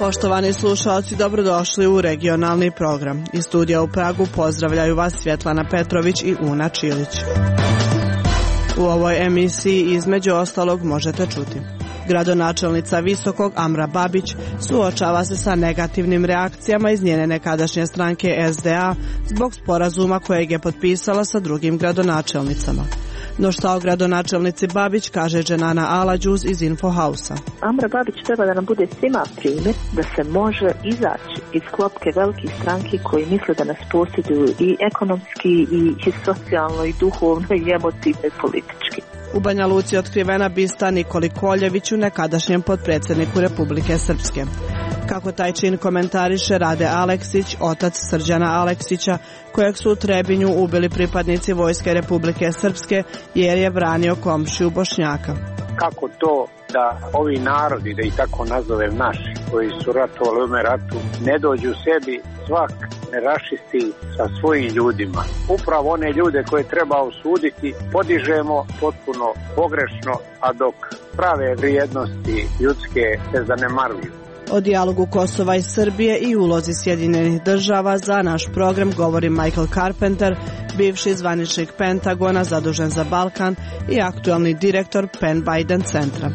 Poštovani slušalci, dobrodošli u regionalni program. Iz studija u Pragu pozdravljaju vas Svjetlana Petrović i Una Čilić. U ovoj emisiji između ostalog možete čuti: gradonačelnica Visokog Amra Babić suočava se sa negativnim reakcijama iz njene nekadašnje stranke SDA zbog sporazuma kojeg je potpisala sa drugim gradonačelnicama. No šta o gradonačelnici Babić kaže Dženana Alađuz iz Infohausa. Amra Babić treba da nam bude svima primjer da se može izaći iz klopke velikih stranki koji misle da nas posjeduju i ekonomski i socijalno i duhovno i emotivno i politički. U Banja Luci otkrivena bista Nikoli Koljeviću, nekadašnjem potpredsjedniku Republike Srpske. Kako taj čin komentariše Rade Aleksić, otac Srđana Aleksića, kojeg su u Trebinju ubili pripadnici Vojske Republike Srpske jer je branio komšiju Bošnjaka. Kako to da ovi narodi, da ih tako nazovem naši, koji su ratovali u ovome ratu, ne dođu sebi, svak ne rašisti sa svojim ljudima. Upravo one ljude koje treba osuditi podižemo potpuno pogrešno, a dok prave vrijednosti ljudske se zanemaruju. O dijalogu Kosova i Srbije i ulozi Sjedinjenih država za naš program govori Michael Carpenter, bivši zvaničnik Pentagona zadužen za Balkan i aktualni direktor Penn Biden centra.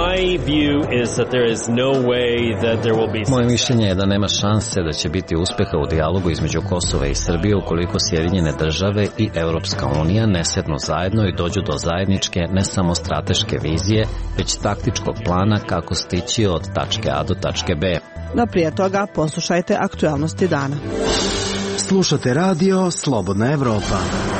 Moje mišljenje je da nema šanse da će biti uspeha u dijalogu između Kosova i Srbije ukoliko Sjedinjene države i Europska unija ne sednu zajedno i dođu do zajedničke, ne samo strateške vizije, već taktičkog plana kako stići od tačke A do tačke B. No prije toga poslušajte aktualnosti dana. Slušate radio Slobodna Evropa.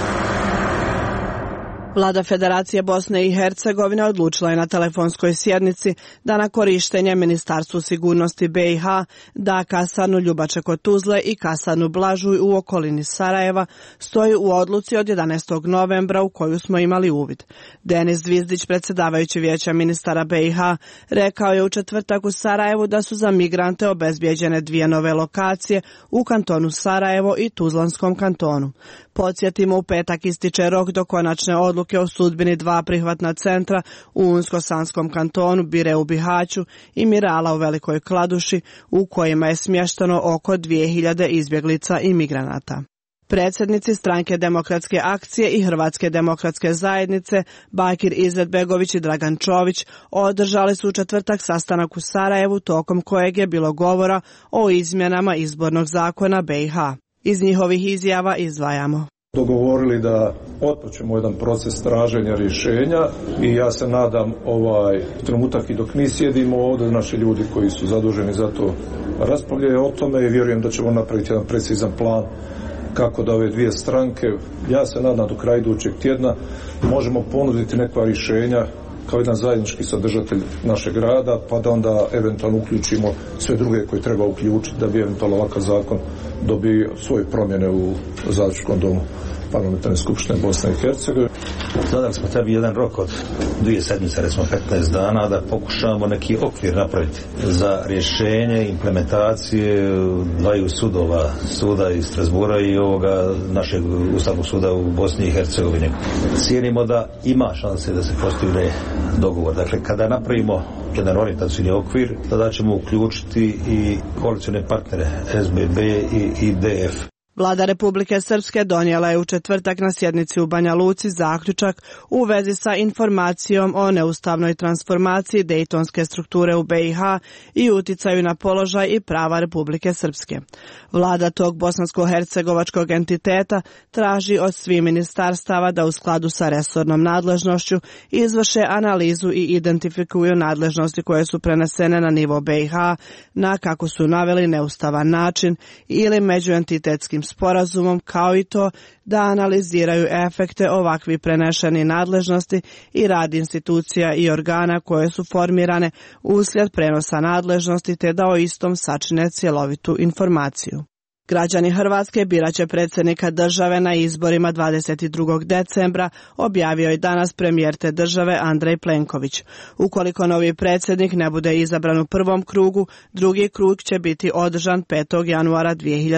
Vlada Federacije Bosne i Hercegovine odlučila je na telefonskoj sjednici da na korištenje Ministarstvu sigurnosti BiH da kasarnu Ljubače kod Tuzle i kasarnu Blažuj u okolini Sarajeva stoji u odluci od 11. novembra u koju smo imali uvid. Denis Zvizdić, predsjedavajući Vijeća ministara BiH, rekao je u četvrtak u Sarajevu da su za migrante obezbijeđene 2 nove lokacije u kantonu Sarajevo i Tuzlanskom kantonu. Podsjetimo, u petak ističe rok do konačne odluke o sudbini 2 prihvatna centra u Unsko-Sanskom kantonu, Bire u Bihaću i Mirala u Velikoj Kladuši, u kojima je smješteno oko 2000 izbjeglica i migranata. Predsjednici Stranke demokratske akcije i Hrvatske demokratske zajednice Bakir Izetbegović i Dragan Čović održali su u četvrtak sastanak u Sarajevu tokom kojeg je bilo govora o izmjenama izbornog zakona BiH. Iz njihovih izjava izdvajamo: dogovorili da otpočnemo jedan proces traženja rješenja i ja se nadam ovaj trenutak i dok mi sjedimo ovdje, naši ljudi koji su zaduženi za to raspravljaju o tome i vjerujem da ćemo napraviti jedan precizan plan kako da ove dvije stranke, ja se nadam do kraja idućeg tjedna, možemo ponuditi neka rješenja kao jedan zajednički sadržatelj našeg rada, pa da onda eventualno uključimo sve druge koje treba uključiti da bi eventualno ovakav zakon dobio svoje promjene u zajedničkom domu Parlamentarne skupštine Bosne i Hercegovine. Zadali smo tebi jedan rok od 2 sedmice, recimo 15 dana, da pokušamo neki okvir napraviti za rješenje implementacije 2 sudova, suda iz Strasbura i ovoga našeg Ustavnog suda u Bosni i Hercegovini. Cijenimo da ima šanse da se postigne dogovor. Dakle, kada napravimo jedan orijentacijni okvir, tada ćemo uključiti i koalicijne partnere SBB i IDF. Vlada Republike Srpske donijela je u četvrtak na sjednici u Banja Luci zaključak u vezi sa informacijom o neustavnoj transformaciji dejtonske strukture u BiH i uticaju na položaj i prava Republike Srpske. Vlada tog bosansko-hercegovačkog entiteta traži od svih ministarstava da u skladu sa resornom nadležnošću izvrše analizu i identifikuju nadležnosti koje su prenesene na nivo BiH na, kako su naveli, neustavan način ili međuentitetskim sporazumom, kao i to da analiziraju efekte ovakvih prenešenih nadležnosti i rad institucija i organa koje su formirane uslijed prenosa nadležnosti, te da o istom sačine cjelovitu informaciju. Građani Hrvatske birat će predsjednika države na izborima 22. decembra, objavio je danas premijer te države Andrej Plenković. Ukoliko novi predsjednik ne bude izabran u prvom krugu, drugi krug će biti održan 5. januara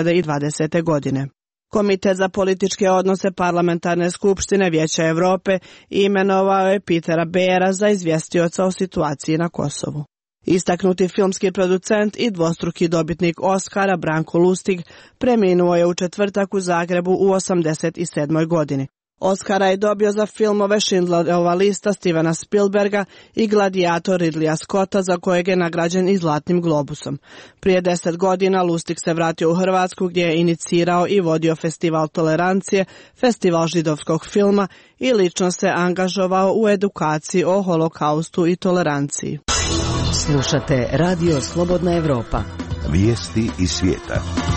2020. godine. Komitet za političke odnose Parlamentarne skupštine Vijeća Europe imenovao je Petera Beera za izvjestioca o situaciji na Kosovu. Istaknuti filmski producent i dvostruki dobitnik Oscara Branko Lustig preminuo je u četvrtak u Zagrebu u 87. godini. Oscara je dobio za filmove Schindlerova lista Stevena Spielberga i Gladiator Ridleya Scotta, za kojeg je nagrađen i Zlatnim globusom. Prije 10 godina Lustig se vratio u Hrvatsku, gdje je inicirao i vodio Festival tolerancije, Festival židovskog filma i lično se angažovao u edukaciji o holokaustu i toleranciji. Slušate Radio Slobodna Evropa. Vijesti iz svijeta.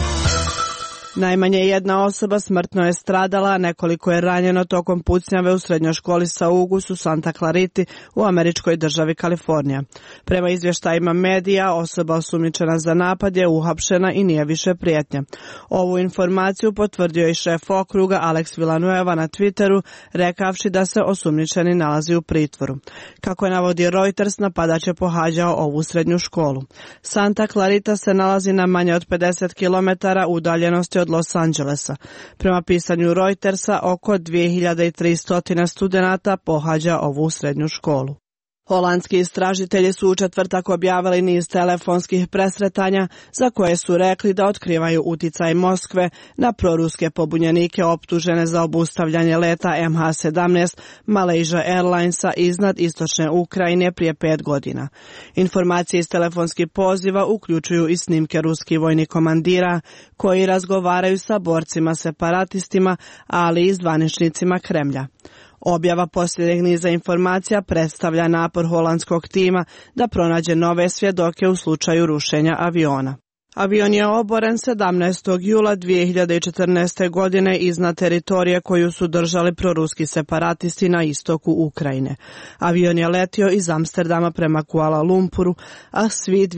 Najmanje jedna osoba smrtno je stradala, a nekoliko je ranjeno tokom pucnjave u srednjoj školi Saugus u Santa Clariti u američkoj državi Kalifornija. Prema izvještajima medija, osoba osumnjičena za napad je uhapšena i nije više prijetnja. Ovu informaciju potvrdio i šef okruga Alex Villanueva na Twitteru, rekavši da se osumnjičeni nalazi u pritvoru. Kako navodi Reuters, napadač je pohađao ovu srednju školu. Santa Clarita se nalazi na manje od 50 km udaljenosti od Los Angelesa. Prema pisanju Reutersa, oko 2300 studenata pohađa ovu srednju školu. Holandski istražitelji su u četvrtak objavili niz telefonskih presretanja za koje su rekli da otkrivaju uticaj Moskve na proruske pobunjenike optužene za obustavljanje leta MH17 Malaysia Airlinesa iznad istočne Ukrajine prije 5 godina. Informacije iz telefonskih poziva uključuju i snimke ruskih vojnih komandira koji razgovaraju sa borcima separatistima, ali i zvaničnicima Kremlja. Objava posljednjeg niza informacija predstavlja napor holandskog tima da pronađe nove svjedoke u slučaju rušenja aviona. Avion je oboren 17. jula 2014. godine iznad teritorije koju su držali proruski separatisti na istoku Ukrajine. Avion je letio iz Amsterdama prema Kuala Lumpuru, a svi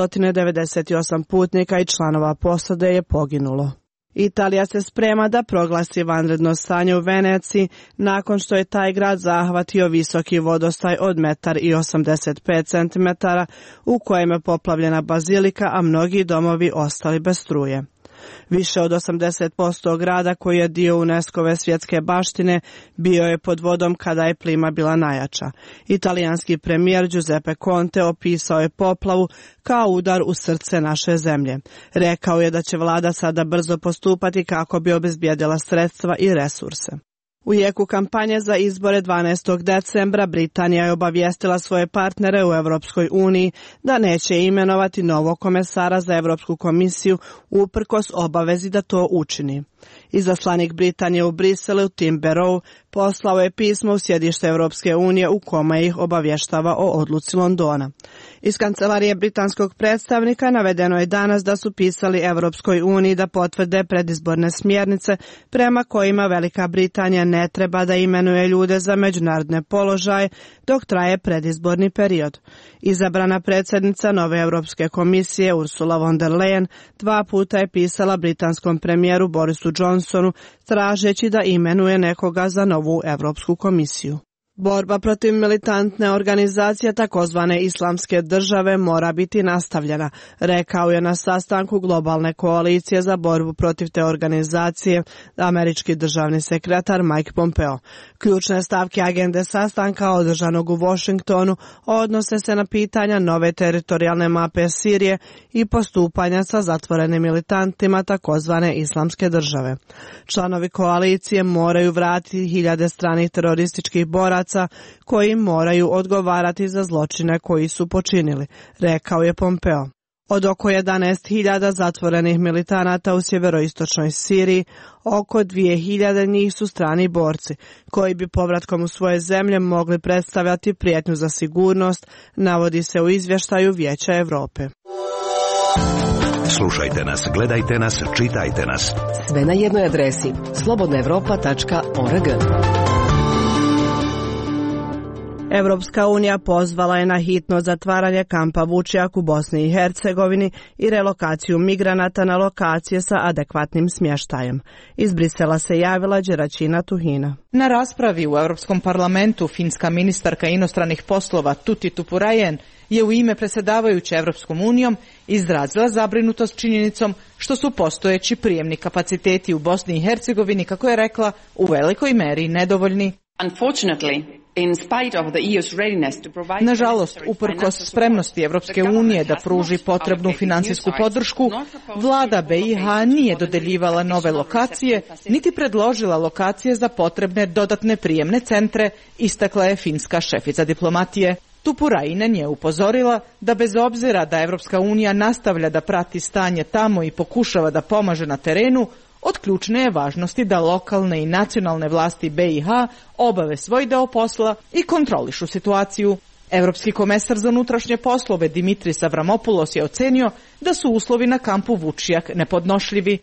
298 putnika i članova posade je poginulo. Italija se sprema da proglasi vanredno stanje u Veneciji nakon što je taj grad zahvatio visoki vodostaj od 1,85 m u kojem je poplavljena bazilika, a mnogi domovi ostali bez struje. Više od 80% grada, koji je dio UNESCO-ve svjetske baštine, bio je pod vodom kada je plima bila najjača. Italijanski premijer Giuseppe Conte opisao je poplavu kao udar u srce naše zemlje. Rekao je da će vlada sada brzo postupati kako bi obezbijedila sredstva i resurse. U jeku kampanje za izbore 12. decembra Britanija je obavijestila svoje partnere u Europskoj uniji da neće imenovati novog komesara za Europsku komisiju uprkos obavezi da to učini. Izaslanik Britanije u Briselu Tim Barrow poslao je pismo u sjedište Europske unije u kome ih obavještava o odluci Londona. Iz kancelarije britanskog predstavnika navedeno je danas da su pisali Europskoj uniji da potvrde predizborne smjernice prema kojima Velika Britanija ne treba da imenuje ljude za međunarodne položaje dok traje predizborni period. Izabrana predsjednica nove Europske komisije Ursula von der Leyen 2 puta je pisala britanskom premijeru Borisu Johnsonu tražeći da imenuje nekoga za novu Europsku komisiju. Borba protiv militantne organizacije takozvane Islamske države mora biti nastavljena, rekao je na sastanku globalne koalicije za borbu protiv te organizacije američki državni sekretar Mike Pompeo. Ključne stavke agende sastanka održanog u Washingtonu odnose se na pitanja nove teritorijalne mape Sirije i postupanja sa zatvorenim militantima takozvane Islamske države. Članovi koalicije moraju vratiti hiljade stranih terorističkih boraca koji moraju odgovarati za zločine koji su počinili, rekao je Pompeo. Od oko 11.000 zatvorenih militanata u sjeveroistočnoj Siriji, oko 2.000 njih su strani borci, koji bi povratkom u svoje zemlje mogli predstavljati prijetnju za sigurnost, navodi se u izvještaju Vijeća Europe. Slušajte nas, gledajte nas, čitajte nas. Sve na jednoj adresi slobodnaevropa.org. Europska unija pozvala je na hitno zatvaranje kampa Vučjak u Bosni i Hercegovini i relokaciju migranata na lokacije sa adekvatnim smještajem. Iz Brisela se javila Đeračina Tuhina. Na raspravi u Europskom parlamentu finska ministarka inostranih poslova Tuti Tuppurainen je u ime predsjedavajuće Europskom unijom izrazila zabrinutost činjenicom što su postojeći prijemni kapaciteti u Bosni i Hercegovini, kako je rekla, u velikoj meri nedovoljni. Unfortunately, Nažalost, uprkos spremnosti Evropske unije da pruži potrebnu finansijsku podršku, vlada BiH nije dodeljivala nove lokacije, niti predložila lokacije za potrebne dodatne prijemne centre, istakla je finska šefica diplomatije. Tuppurainen je upozorila da bez obzira da Evropska unija nastavlja da prati stanje tamo i pokušava da pomaže na terenu, od ključne je važnosti da lokalne i nacionalne vlasti BiH obave svoj deo posla i kontrolišu situaciju. Evropski komesar za unutrašnje poslove Dimitris Avramopoulos je ocenio da su uslovi na kampu Vučjak nepodnošljivi.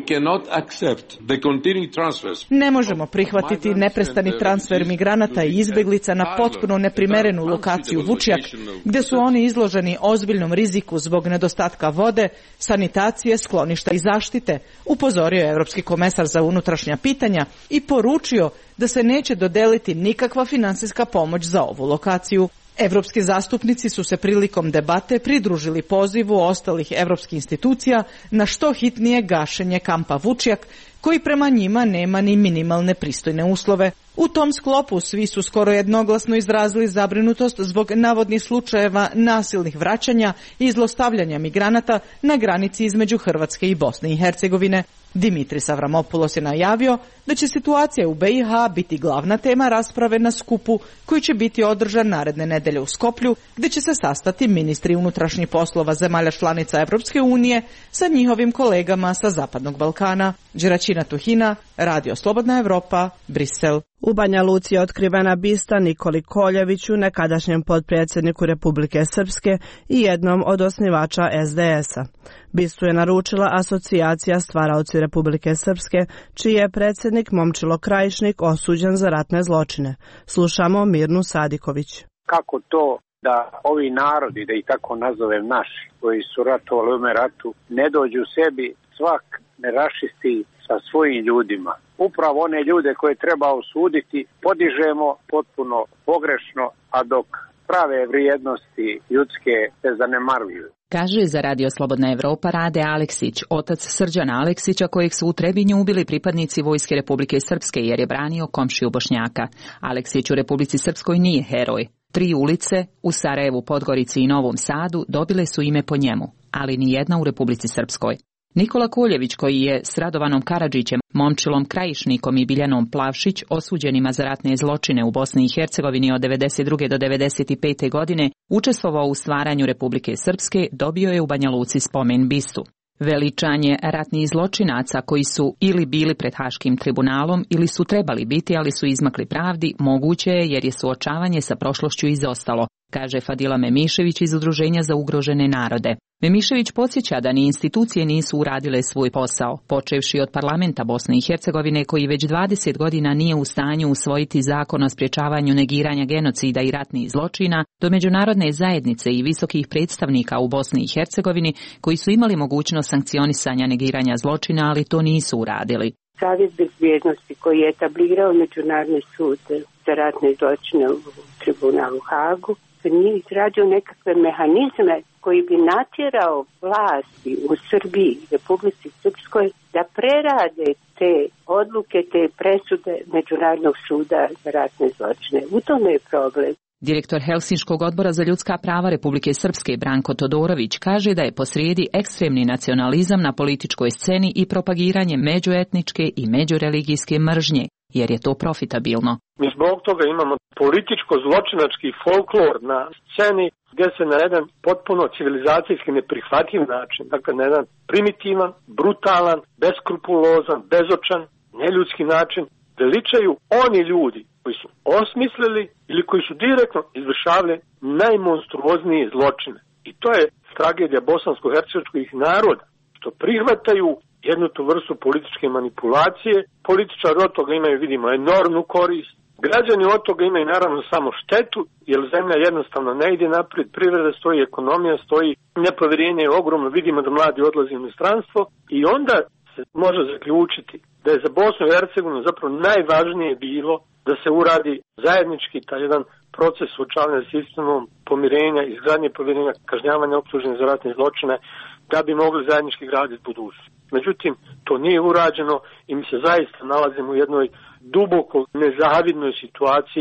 Ne možemo prihvatiti neprestani transfer migranata i izbeglica na potpuno neprimerenu lokaciju Vučjak, gdje su oni izloženi ozbiljnom riziku zbog nedostatka vode, sanitacije, skloništa i zaštite, upozorio je Evropski komesar za unutrašnja pitanja i poručio da se neće dodeliti nikakva finansijska pomoć za ovu lokaciju. Evropski zastupnici su se prilikom debate pridružili pozivu ostalih evropskih institucija na što hitnije gašenje kampa Vučjak, koji prema njima nema ni minimalne pristojne uslove. U tom sklopu svi su skoro jednoglasno izrazili zabrinutost zbog navodnih slučajeva nasilnih vraćanja i zlostavljanja migranata na granici između Hrvatske i Bosne i Hercegovine. Dimitris Avramopoulos je najavio da će situacija u BiH biti glavna tema rasprave na skupu koji će biti održan naredne nedelje u Skoplju, gdje će se sastati ministri unutrašnjih poslova zemalja članica Evropske unije sa njihovim kolegama sa Zapadnog Balkana. Đeračina Tuhina, Radio Slobodna Evropa, Brisel. U Banja Luci je otkrivena bista Nikoli Koljeviću, nekadašnjem potpredsjedniku Republike Srpske i jednom od osnivača SDS-a. Bistu je naručila asocijacija Stvaraoci Republike Srpske, čiji je predsjednik Momčilo Krajišnik osuđen za ratne zločine. Slušamo Mirnu Sadiković. Kako to da ovi narodi, da ih tako nazovem naši, koji su ratovali u ovome ratu, ne dođu sebi, svak ne rašisti sa svojim ljudima. Upravo one ljude koje treba osuditi podižemo potpuno pogrešno, a dok prave vrijednosti ljudske se zanemaruju. Kaže za Radio Slobodna Evropa Rade Aleksić, otac Srđana Aleksića, kojeg su u Trebinju ubili pripadnici Vojske Republike Srpske jer je branio komšiju Bošnjaka. Aleksić u Republici Srpskoj nije heroj. 3 ulice u Sarajevu, Podgorici i Novom Sadu dobile su ime po njemu, ali ni jedna u Republici Srpskoj. Nikola Koljević, koji je s Radovanom Karadžićem, Momčilom Krajišnikom i Biljanom Plavšić osuđenima za ratne zločine u Bosni i Hercegovini od 1992. do 1995. godine učestvovao u stvaranju Republike Srpske, dobio je u Banja Luci spomen bistu. Veličanje ratnih zločinaca koji su ili bili pred Haškim tribunalom ili su trebali biti, ali su izmakli pravdi, moguće je jer je suočavanje sa prošlošću izostalo, kaže Fadila Memišević iz Udruženja za ugrožene narode. Memišević podsjeća da ni institucije nisu uradile svoj posao, počevši od parlamenta Bosne i Hercegovine koji već 20 godina nije u stanju usvojiti zakon o sprječavanju negiranja genocida i ratnih zločina, do međunarodne zajednice i visokih predstavnika u Bosni i Hercegovini koji su imali mogućnost sankcionisanja negiranja zločina, ali to nisu uradili. Savjet bezbjednosti koji je etablirao Međunarodni sud za ratne zločine u tribunalu u Hagu nije izradio nekakve mehanizme koji bi natjerao vlasti u Srbiji, Republici Srpskoj, da prerade te odluke, te presude Međunarodnog suda za ratne zločine. U tome je problem. Direktor Helsinškog odbora za ljudska prava Republike Srpske Branko Todorović kaže da je posrijedi ekstremni nacionalizam na političkoj sceni i propagiranje međuetničke i međureligijske mržnje, jer je to profitabilno. Mi zbog toga imamo političko-zločinački folklor na sceni gdje se na jedan potpuno civilizacijski neprihvatljiv način, dakle na jedan primitivan, brutalan, beskrupulozan, bezočan, neljudski način veličaju oni ljudi koji su osmislili ili koji su direktno izvršavali najmonstruoznije zločine. I to je tragedija bosansko-hercegovačkih naroda, što prihvataju jednu tu vrstu političke manipulacije. Političari od toga imaju, vidimo, enormnu korist. Građani od toga imaju naravno samo štetu, jer zemlja jednostavno ne ide naprijed, privreda stoji, ekonomija stoji, nepovjerenje je ogromno, vidimo da mladi odlaze u inostranstvo i onda se može zaključiti da je za Bosnu i Hercegovinu zapravo najvažnije bilo da se uradi zajednički taj jedan proces suočavanja s istinom, pomirenja, izgradnje povjerenja, kažnjavanja optuženih za ratne zločine, da bi mogli zajednički graditi budućnost. Međutim, to nije urađeno i mi se zaista nalazimo u jednoj duboko nezavidnoj situaciji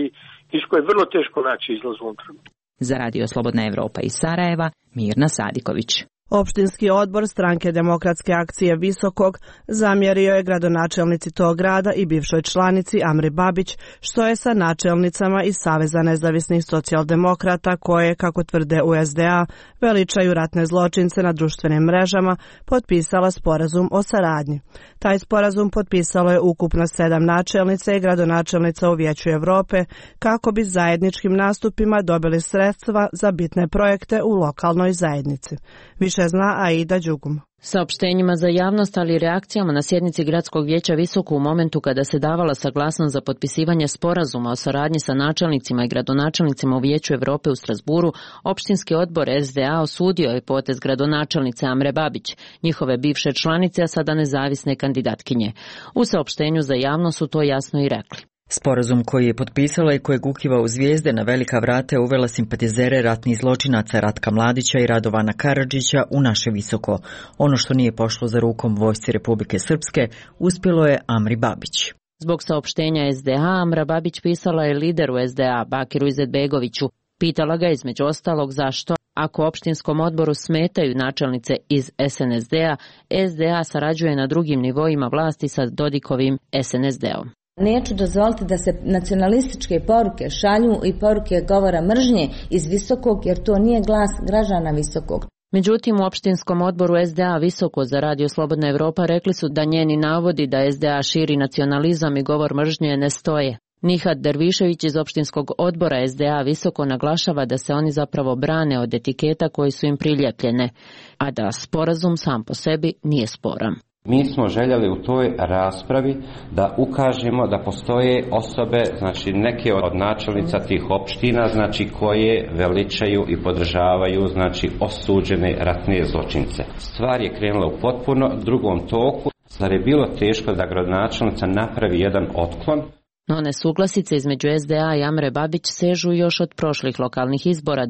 iz koje je vrlo teško naći izlaz unutra. Za Radio Slobodna Evropa iz Sarajeva, Mirna Sadiković. Opštinski odbor Stranke demokratske akcije Visokog zamjerio je gradonačelnici tog grada i bivšoj članici Amri Babić što je sa načelnicama iz Saveza nezavisnih socijaldemokrata koje, kako tvrde u SDA, veličaju ratne zločince na društvenim mrežama, potpisala sporazum o saradnji. Taj sporazum potpisalo je ukupno 7 načelnica i gradonačelnica u Vijeću Evrope kako bi zajedničkim nastupima dobili sredstva za bitne projekte u lokalnoj zajednici. Više zna Aida Đugum. Saopštenjima za javnost, ali i reakcijama na sjednici Gradskog vijeća Visoko u momentu kada se davala saglasnost za potpisivanje sporazuma o saradnji sa načelnicima i gradonačelnicima u Vijeću Evrope u Strasburu, opštinski odbor SDA osudio je potez gradonačelnice Amre Babić, njihove bivše članice, a sada nezavisne kandidatkinje. U saopštenju za javnost su to jasno i rekli. Sporazum koji je potpisala i kojeg ukiva u zvijezde na velika vrata je uvela simpatizere ratnih zločinaca Ratka Mladića i Radovana Karadžića u naše Visoko. Ono što nije pošlo za rukom vojsci Republike Srpske uspjelo je Amri Babić. Zbog saopštenja SDA, Amra Babić pisala je lideru SDA, Bakiru Izetbegoviću. Pitala ga između ostalog zašto, ako opštinskom odboru smetaju načelnice iz SNSD-a, SDA sarađuje na drugim nivoima vlasti sa Dodikovim SNSD-om. Neću dozvoliti da se nacionalističke poruke šalju i poruke govora mržnje iz Visokog, jer to nije glas građana Visokog. Međutim, u opštinskom odboru SDA Visoko za Radio Slobodna Evropa rekli su da njeni navodi da SDA širi nacionalizam i govor mržnje ne stoje. Nihat Dervišević iz opštinskog odbora SDA Visoko naglašava da se oni zapravo brane od etiketa koji su im priljepljene, a da sporazum sam po sebi nije sporan. Mi smo željeli u toj raspravi da ukažemo da postoje osobe, znači neke od načelnica tih opština, znači koje veličaju i podržavaju, znači osuđene ratne zločince. Stvar je krenula u potpuno drugom toku. Zar je bilo teško da gradonačelnica napravi jedan otklon? No nesuglasice između SDA i Amre Babić sežu još od prošlih lokalnih izbora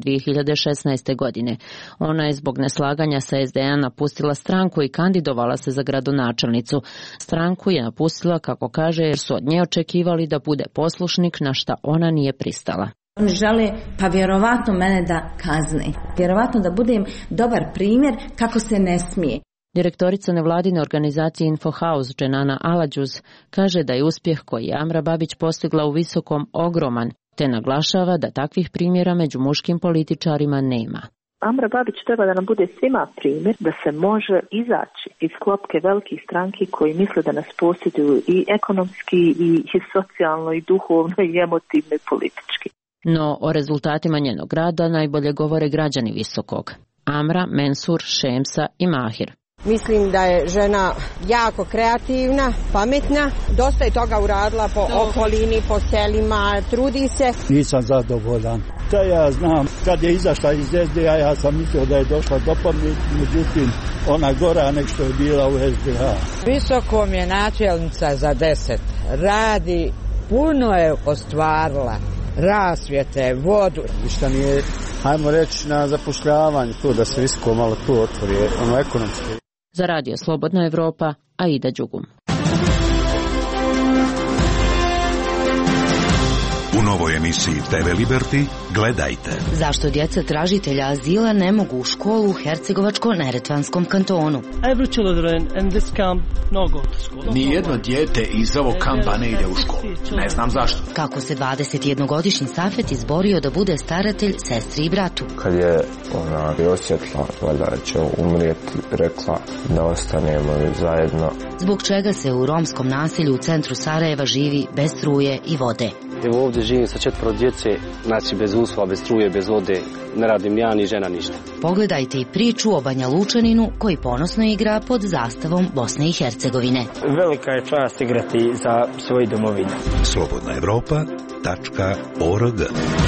2016. godine. Ona je zbog neslaganja sa SDA napustila stranku i kandidovala se za gradonačelnicu. Stranku je napustila, kako kaže, jer su od nje očekivali da bude poslušnik, na šta ona nije pristala. Oni žele pa vjerovatno mene da kazne. Vjerovatno da budem dobar primjer kako se ne smije. Direktorica nevladine organizacije Infohouse Dženana Aladžuz kaže da je uspjeh koji je Amra Babić postigla u Visokom ogroman, te naglašava da takvih primjera među muškim političarima nema. Amra Babić treba da nam bude svima primjer da se može izaći iz klopke velikih stranki koji misle da nas posjeduju i ekonomski i socijalno i duhovno i emotivno i politički. No o rezultatima njenog rada najbolje govore građani Visokog. Amra, Mensur, Šemsa i Mahir. Mislim da je žena jako kreativna, pametna, dosta je toga uradila po okolini, po selima, trudi se. Nisam zadovoljan. Da ja znam, kad je izašla iz SDA, ja sam mislio da je došla do pameti, međutim, ona gora nek što je bila u SDA. Visokom je načelnica za 10. Radi, puno je ostvarila. Rasvjete, vodu. Ništa nije, hajmo reći, na zapošljavanju, to da se Visoko malo tu otvori, ono ekonomski. Za Radio Slobodna Evropa, Aida Đugum. U novoj emisiji TV Liberty gledajte. Zašto djeca tražitelja azila ne mogu u školu u Hercegovačko-Neretvanskom kantonu? Nijedno dijete iz ovog kampa ne ide u školu. Ne znam zašto. Kako se 21-godišnji Safet izborio da bude staratelj sestri i bratu? Kad je ona osjetila da će umrijeti, rekla da ostanemo zajedno. Zbog čega se u romskom naselju u centru Sarajeva živi bez struje i vode? Evo ovdje živim sa 4 djece, znači bez uslova, bez struje, bez vode, ne radim ja ni žena ništa. Pogledajte i priču o Banja Lučaninu koji ponosno igra pod zastavom Bosne i Hercegovine. Velika je čast igrati za svoju domovinu. slobodnaevropa.org.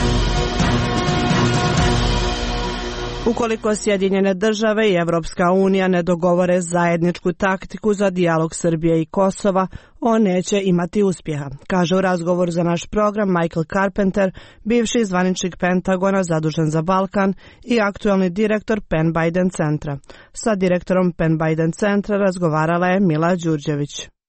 Ukoliko Sjedinjene države i Evropska unija ne dogovore zajedničku taktiku za dijalog Srbije i Kosova, on neće imati uspjeha, kaže u razgovoru za naš program Michael Carpenter, bivši zvaničnik Pentagona zadužen za Balkan i aktualni direktor Penn Biden centra. Sa direktorom Penn Biden centra razgovarala je Mila Đurđević.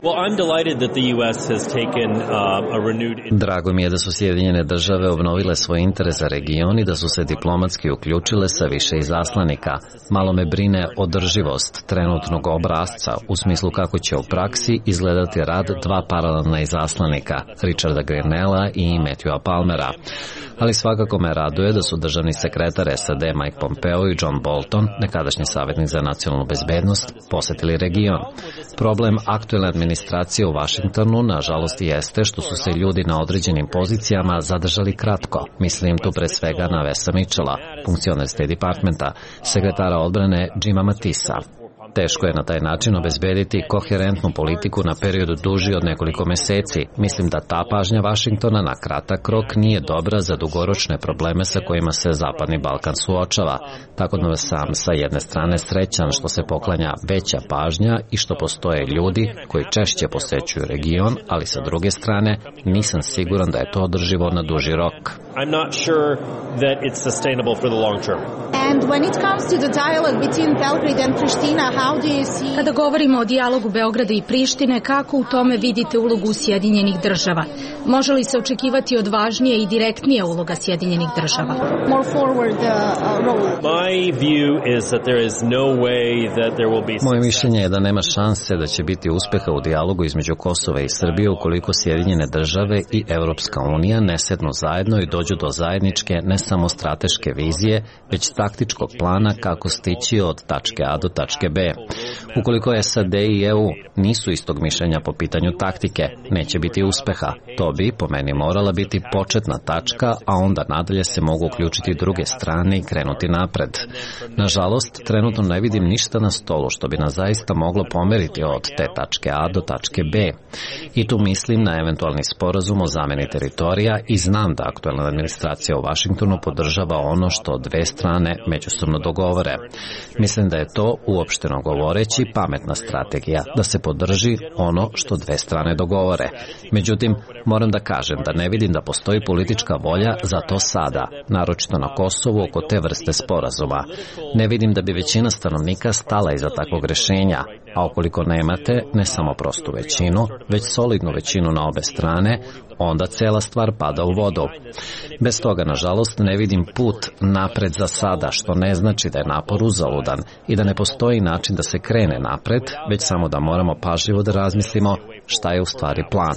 Drago mi je da su Sjedinjene države obnovile svoj interes za region i da su se diplomatski uključile sa više izaslanika. Malo me brine održivost trenutnog obrasca u smislu kako će u praksi izgledati rad dva paralelna izaslanika, Richarda Grenella i Matthewa Palmera. Ali svakako me raduje da su državni sekretar SAD Mike Pompeo i John Bolton, nekadašnji savjetnik za nacionalnu bezbednost, posetili region. Problem aktuelne administracije u Vašingtonu, nažalost, jeste što su se ljudi na određenim pozicijama zadržali kratko. Mislim tu pre svega na Wesa Mitchella, funkcioner State Departmenta, sekretara odbrane Jima Matisa. Teško je na taj način obezbediti koherentnu politiku na periodu duži od nekoliko meseci. Mislim da ta pažnja Vašingtona na kratak rok nije dobra za dugoročne probleme sa kojima se Zapadni Balkan suočava. Tako da sam sa jedne strane srećan što se poklanja veća pažnja i što postoje ljudi koji češće posećuju region, ali sa druge strane nisam siguran da je to održivo na duži rok. I'm not sure that it's sustainable for the long term. And when it comes to the dialogue between Belgrade and Pristina, how do you see... Kada govorimo o dijalogu Beograda i Prištine, kako u tome vidite ulogu Sjedinjenih država? Može li se očekivati odvažnije i direktnije uloga Sjedinjenih država? More forward role. My view is that there is no way that there will be... Moje mišljenje je da nema šanse da će biti uspeha u dijalogu između Kosova i Srbije ukoliko Sjedinjene države i Evropska unija ne sednu zajedno i dođu do zajedničke ne samo strateške vizije, već taktičkog plana kako stići od tačke A do tačke B. Ukoliko SAD i EU nisu istog mišljenja po pitanju taktike, neće biti uspeha. To bi, po meni, morala biti početna tačka, a onda nadalje se mogu uključiti druge strane i krenuti napred. Nažalost, trenutno ne vidim ništa na stolu što bi nas zaista moglo pomeriti od te tačke A do tačke B. I tu mislim na eventualni sporazum o zameni teritorija i znam da aktuelna administracija u Vašingtonu podržava ono što dve strane međusobno dogovore. Mislim da je to, uopšteno govoreći, pametna strategija, da se podrži ono što dve strane dogovore. Međutim, moram da kažem da ne vidim da postoji politička volja za to sada, naročito na Kosovu oko te vrste sporazuma. Ne vidim da bi većina stanovnika stala iza takvog rešenja, a ukoliko nemate ne samo prostu većinu, već solidnu većinu na obe strane, onda cela stvar pada u vodu. Bez toga, nažalost, ne vidim put napred za sada, što ne znači da je napor uzaludan i da ne postoji način da se krene napred, već samo da moramo pažljivo da razmislimo šta je u stvari plan.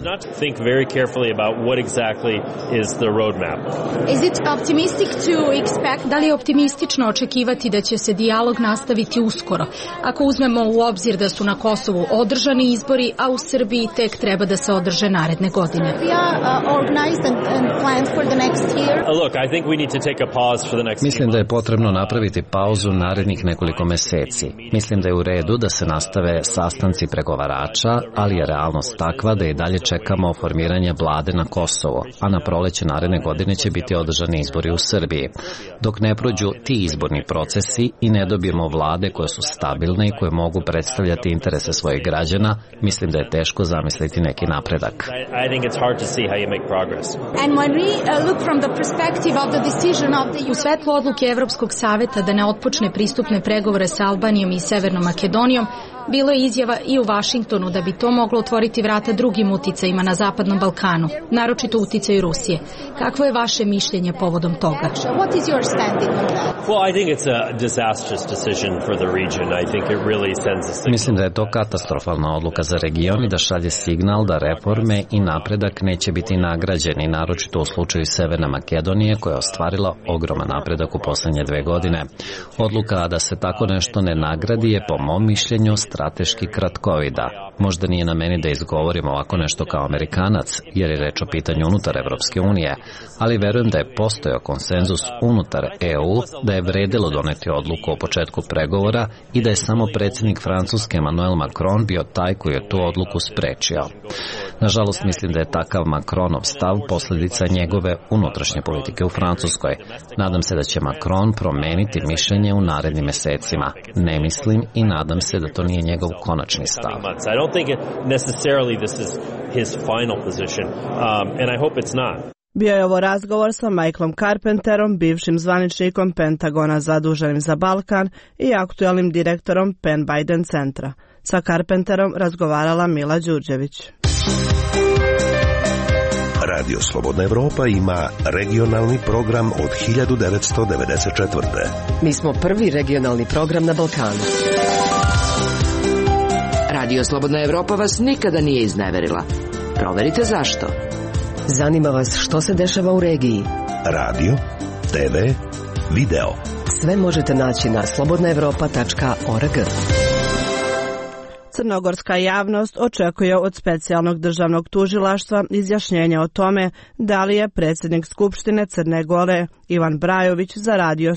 Da li je optimistično očekivati da će se dijalog nastaviti uskoro, ako uzmemo u obzir da su na Kosovu održani izbori, a u Srbiji tek treba da se održe naredne godine? Mislim da je potrebno napraviti pauzu narednih nekoliko meseci. Mislim da je u redu da se nastave sastanci pregovarača, ali je realnost takva da i dalje čekamo formiranje vlade na Kosovo, a na proleće naredne godine će biti održani izbori u Srbiji. Dok ne prođu ti izborni procesi i ne dobijemo vlade koje su stabilne i koje mogu predstavljati interese svojih građana, mislim da je teško zamisliti neki napredak. U svetlu odluke Evropskog saveta da ne otpočne pristupne pregovore sa Albanijom i Severnom Makedonijom, bilo je izjava i u Vašingtonu da bi to moglo otvoriti vrata drugim uticajima na Zapadnom Balkanu, naročito uticaju Rusije. Kakvo je vaše mišljenje povodom toga? Mislim da je to katastrofalna odluka za region i da šalje signal da reforme i napredak neće biti nagrađeni, naročito u slučaju Severne Makedonije koja je ostvarila ogroman napredak u poslednje 2 godine. Odluka da se tako nešto ne nagradi je po mom mišljenju strateški kratkovida. Možda nije na meni da izgovorim ovako nešto kao Amerikanac, jer je reč o pitanju unutar Evropske unije, ali verujem da je postojao konsenzus unutar EU da je vredilo doneti odluku o početku pregovora i da je samo predsjednik Francuske Emmanuel Macron bio taj koji je tu odluku sprečio. Nažalost, mislim da je takav Macronov stav posljedica njegove unutrašnje politike u Francuskoj. Nadam se da će Macron promeniti mišljenje u narednim mesecima. Ne mislim i nadam se da to nije njegov konačni stav. Bio je ovo razgovor sa Michaelom Carpenterom, bivšim zvaničnikom Pentagona zaduženim za Balkan i aktuelnim direktorom Penn Biden centra. Sa Carpenterom razgovarala Mila Đurđević. Radio Slobodna Evropa ima regionalni program od 1994. Mi smo prvi regionalni program na Balkanu. Radio Slobodna Evropa vas nikada nije izneverila. Proverite zašto. Zanima vas što se dešava u regiji. Radio, TV, video. Sve možete naći na slobodnaevropa.org. Crnogorska javnost očekuje od specijalnog državnog tužilaštva izjašnjenje o tome da li je predsjednik Skupštine Crne Gore Ivan Brajović zaradio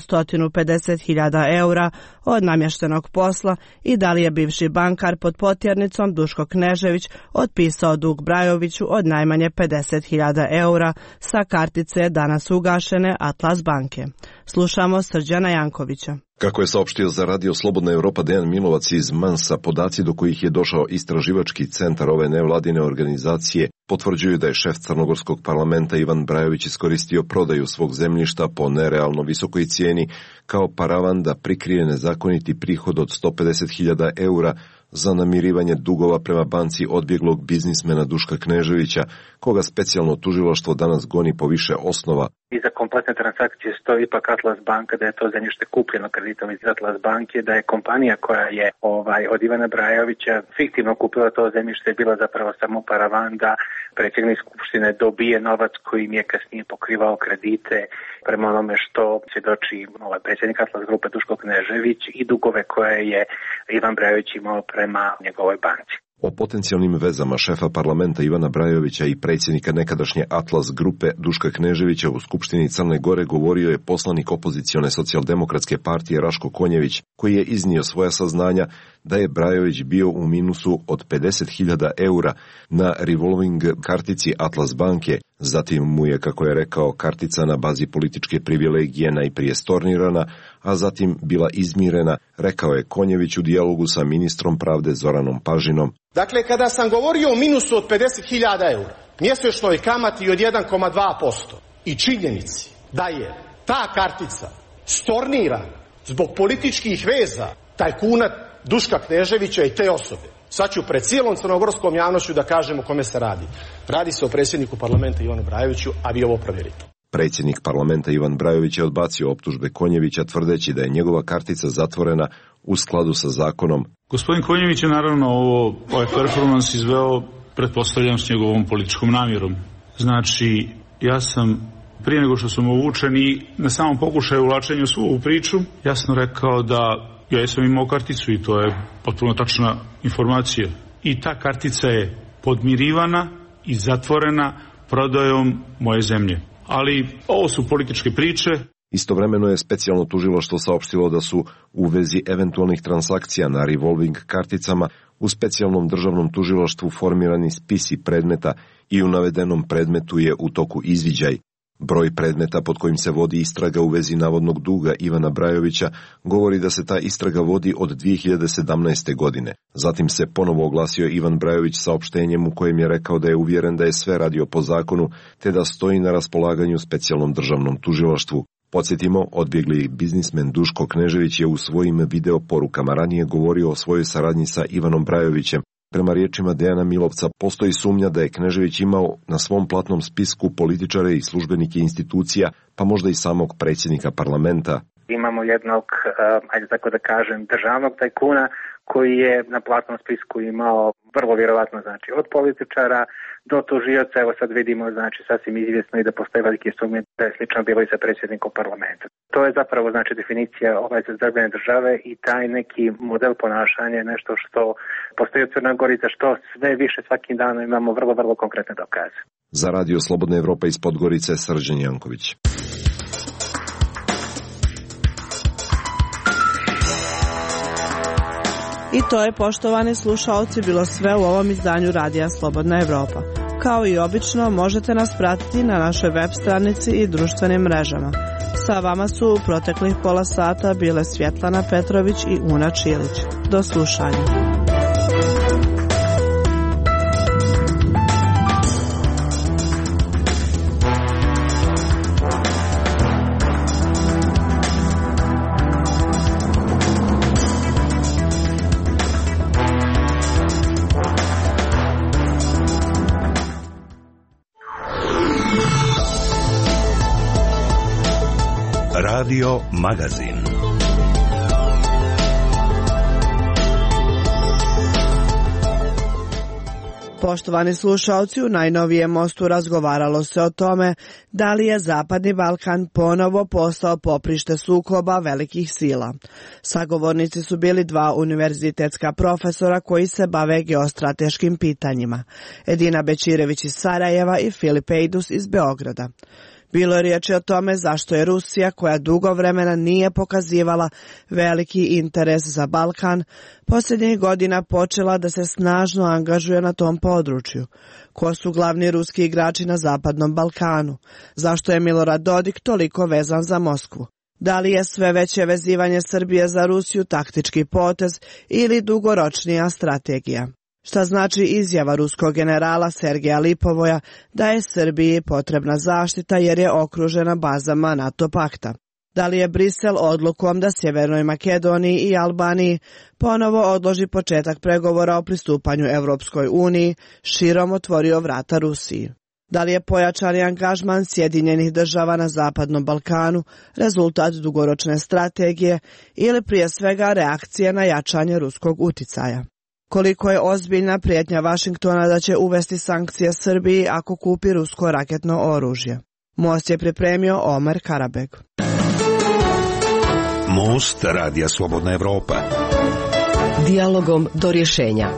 150.000 eura od namještenog posla i da li je bivši bankar pod potjernicom Duško Knežević otpisao dug Brajoviću od najmanje 50.000 eura sa kartice danas ugašene Atlas banke. Slušamo Srđana Jankovića. Kako je saopštio za Radio Slobodna Evropa Dejan Milovac iz Mansa, podaci do kojih je došao istraživački centar ove nevladine organizacije potvrđuju da je šef Crnogorskog parlamenta Ivan Brajović iskoristio prodaju svog zemljišta po nerealno visokoj cijeni kao paravan da prikrije nezakoniti prihod od 150.000 eura za namirivanje dugova prema banci odbjeglog biznismena Duška Kneževića, koga specijalno tužilaštvo danas goni po više osnova. Iza kompletne transakcije stoji ipak Atlas banka, da je to zemljište kupljeno kreditom iz Atlas banke, da je kompanija koja je od Ivana Brajovića fiktivno kupila to zemljište bila zapravo samo paravan da predsjednik Skupštine dobije novac kojim je kasnije pokrivao kredite prema onome što svjedoči predsjednik Atlas grupe Duško Knežević i dugove koje je Ivan Brajović imao prema njegovoj banci. O potencijalnim vezama šefa parlamenta Ivana Brajovića i predsjednika nekadašnje Atlas grupe Duška Kneževića u Skupštini Crne Gore govorio je poslanik opozicione socijaldemokratske partije Raško Konjević, koji je iznio svoja saznanja da je Brajović bio u minusu od 50.000 eura na revolving kartici Atlas banke. Zatim mu je, kako je rekao, kartica na bazi političke privilegije najprije stornirana, a zatim bila izmirena, rekao je Konjević u dijalogu sa ministrom pravde Zoranom Pažinom. Dakle, kada sam govorio o minusu od 50.000 eura, mjesečnoj kamati od 1,2% i činjenici da je ta kartica stornirana zbog političkih veza tajkuna Duška Kneževića i te osobe, sad ću pred cijelom crnogorskom javnošću da kažem o kome se radi. Radi se o predsjedniku parlamenta Ivanu Brajoviću, a vi ovo provjerite. Predsjednik parlamenta Ivan Brajović je odbacio optužbe Konjevića tvrdeći da je njegova kartica zatvorena u skladu sa zakonom. Gospodin Konjević je naravno ovaj performans izveo, pretpostavljam, s njegovom političkom namjerom. Znači, ja sam prije nego što sam uvučen i na samom pokušaju ulačenja u svu ovu priču, jasno rekao da ja sam imao karticu i to je potpuno tačna informacija. I ta kartica je podmirivana i zatvorena prodajom moje zemlje. Ali ovo su političke priče. Istovremeno je specijalno tužilaštvo saopštilo da su u vezi eventualnih transakcija na revolving karticama u specijalnom državnom tužilaštvu formirani spisi predmeta i u navedenom predmetu je u toku izviđaj. Broj predmeta pod kojim se vodi istraga u vezi navodnog duga Ivana Brajovića govori da se ta istraga vodi od 2017. godine. Zatim se ponovo oglasio Ivan Brajović saopštenjem u kojem je rekao da je uvjeren da je sve radio po zakonu te da stoji na raspolaganju specijalnom državnom tužilaštvu. Podsjetimo, odbjegli biznismen Duško Knežević je u svojim video porukama ranije govorio o svojoj saradnji sa Ivanom Brajovićem. Prema riječima Dejana Milovca, postoji sumnja da je Knežević imao na svom platnom spisku političare i službenike institucija, pa možda i samog predsjednika parlamenta. Imamo jednog, ajde tako da kažem, državnog tajkuna koji je na platnom spisku imao vrlo vjerovatno, znači, od političara do tužioca. Evo sad vidimo, znači, sasvim izvjesno i da postoje velike sumnje da je slično bilo i sa predsjednikom parlamenta. To je zapravo, znači, definicija zardarbljene države i taj neki model ponašanja, nešto što postoji u Crnoj Gori, za što sve više svakim danom imamo vrlo, vrlo konkretne dokaze. Za Radio Slobodna Evropa iz Podgorice, Srđan Janković. I to je, poštovani slušaoci, bilo sve u ovom izdanju Radija Slobodna Evropa. Kao i obično, možete nas pratiti na našoj web stranici i društvenim mrežama. Sa vama su u proteklih pola sata bile Svjetlana Petrović i Una Čilić. Do slušanja. Radio Magazin. Poštovani slušalci, u najnovijem mostu razgovaralo se o tome da li je Zapadni Balkan ponovo postao poprište sukoba velikih sila. Sagovornici su bili dva univerzitetska profesora koji se bave geostrateškim pitanjima, Edina Bećirević iz Sarajeva i Filip Ejdus iz Beograda. Bilo je riječi o tome zašto je Rusija, koja dugo vremena nije pokazivala veliki interes za Balkan, posljednjih godina počela da se snažno angažuje na tom području. Ko su glavni ruski igrači na Zapadnom Balkanu? Zašto je Milorad Dodik toliko vezan za Moskvu? Da li je sve veće vezivanje Srbije za Rusiju taktički potez ili dugoročnija strategija? Šta znači izjava ruskog generala Sergeja Lipovoja da je Srbiji potrebna zaštita jer je okružena bazama NATO pakta? Da li je Brisel odlukom da Sjevernoj Makedoniji i Albaniji ponovo odloži početak pregovora o pristupanju Evropskoj uniji širom otvorio vrata Rusiji? Da li je pojačani angažman Sjedinjenih država na Zapadnom Balkanu rezultat dugoročne strategije ili prije svega reakcije na jačanje ruskog uticaja? Koliko je ozbiljna prijetnja Vašingtona da će uvesti sankcije Srbiji ako kupi rusko raketno oružje? Most je pripremio Omer Karabeg. Most Radija Slobodna Evropa. Dijalogom do rješenja.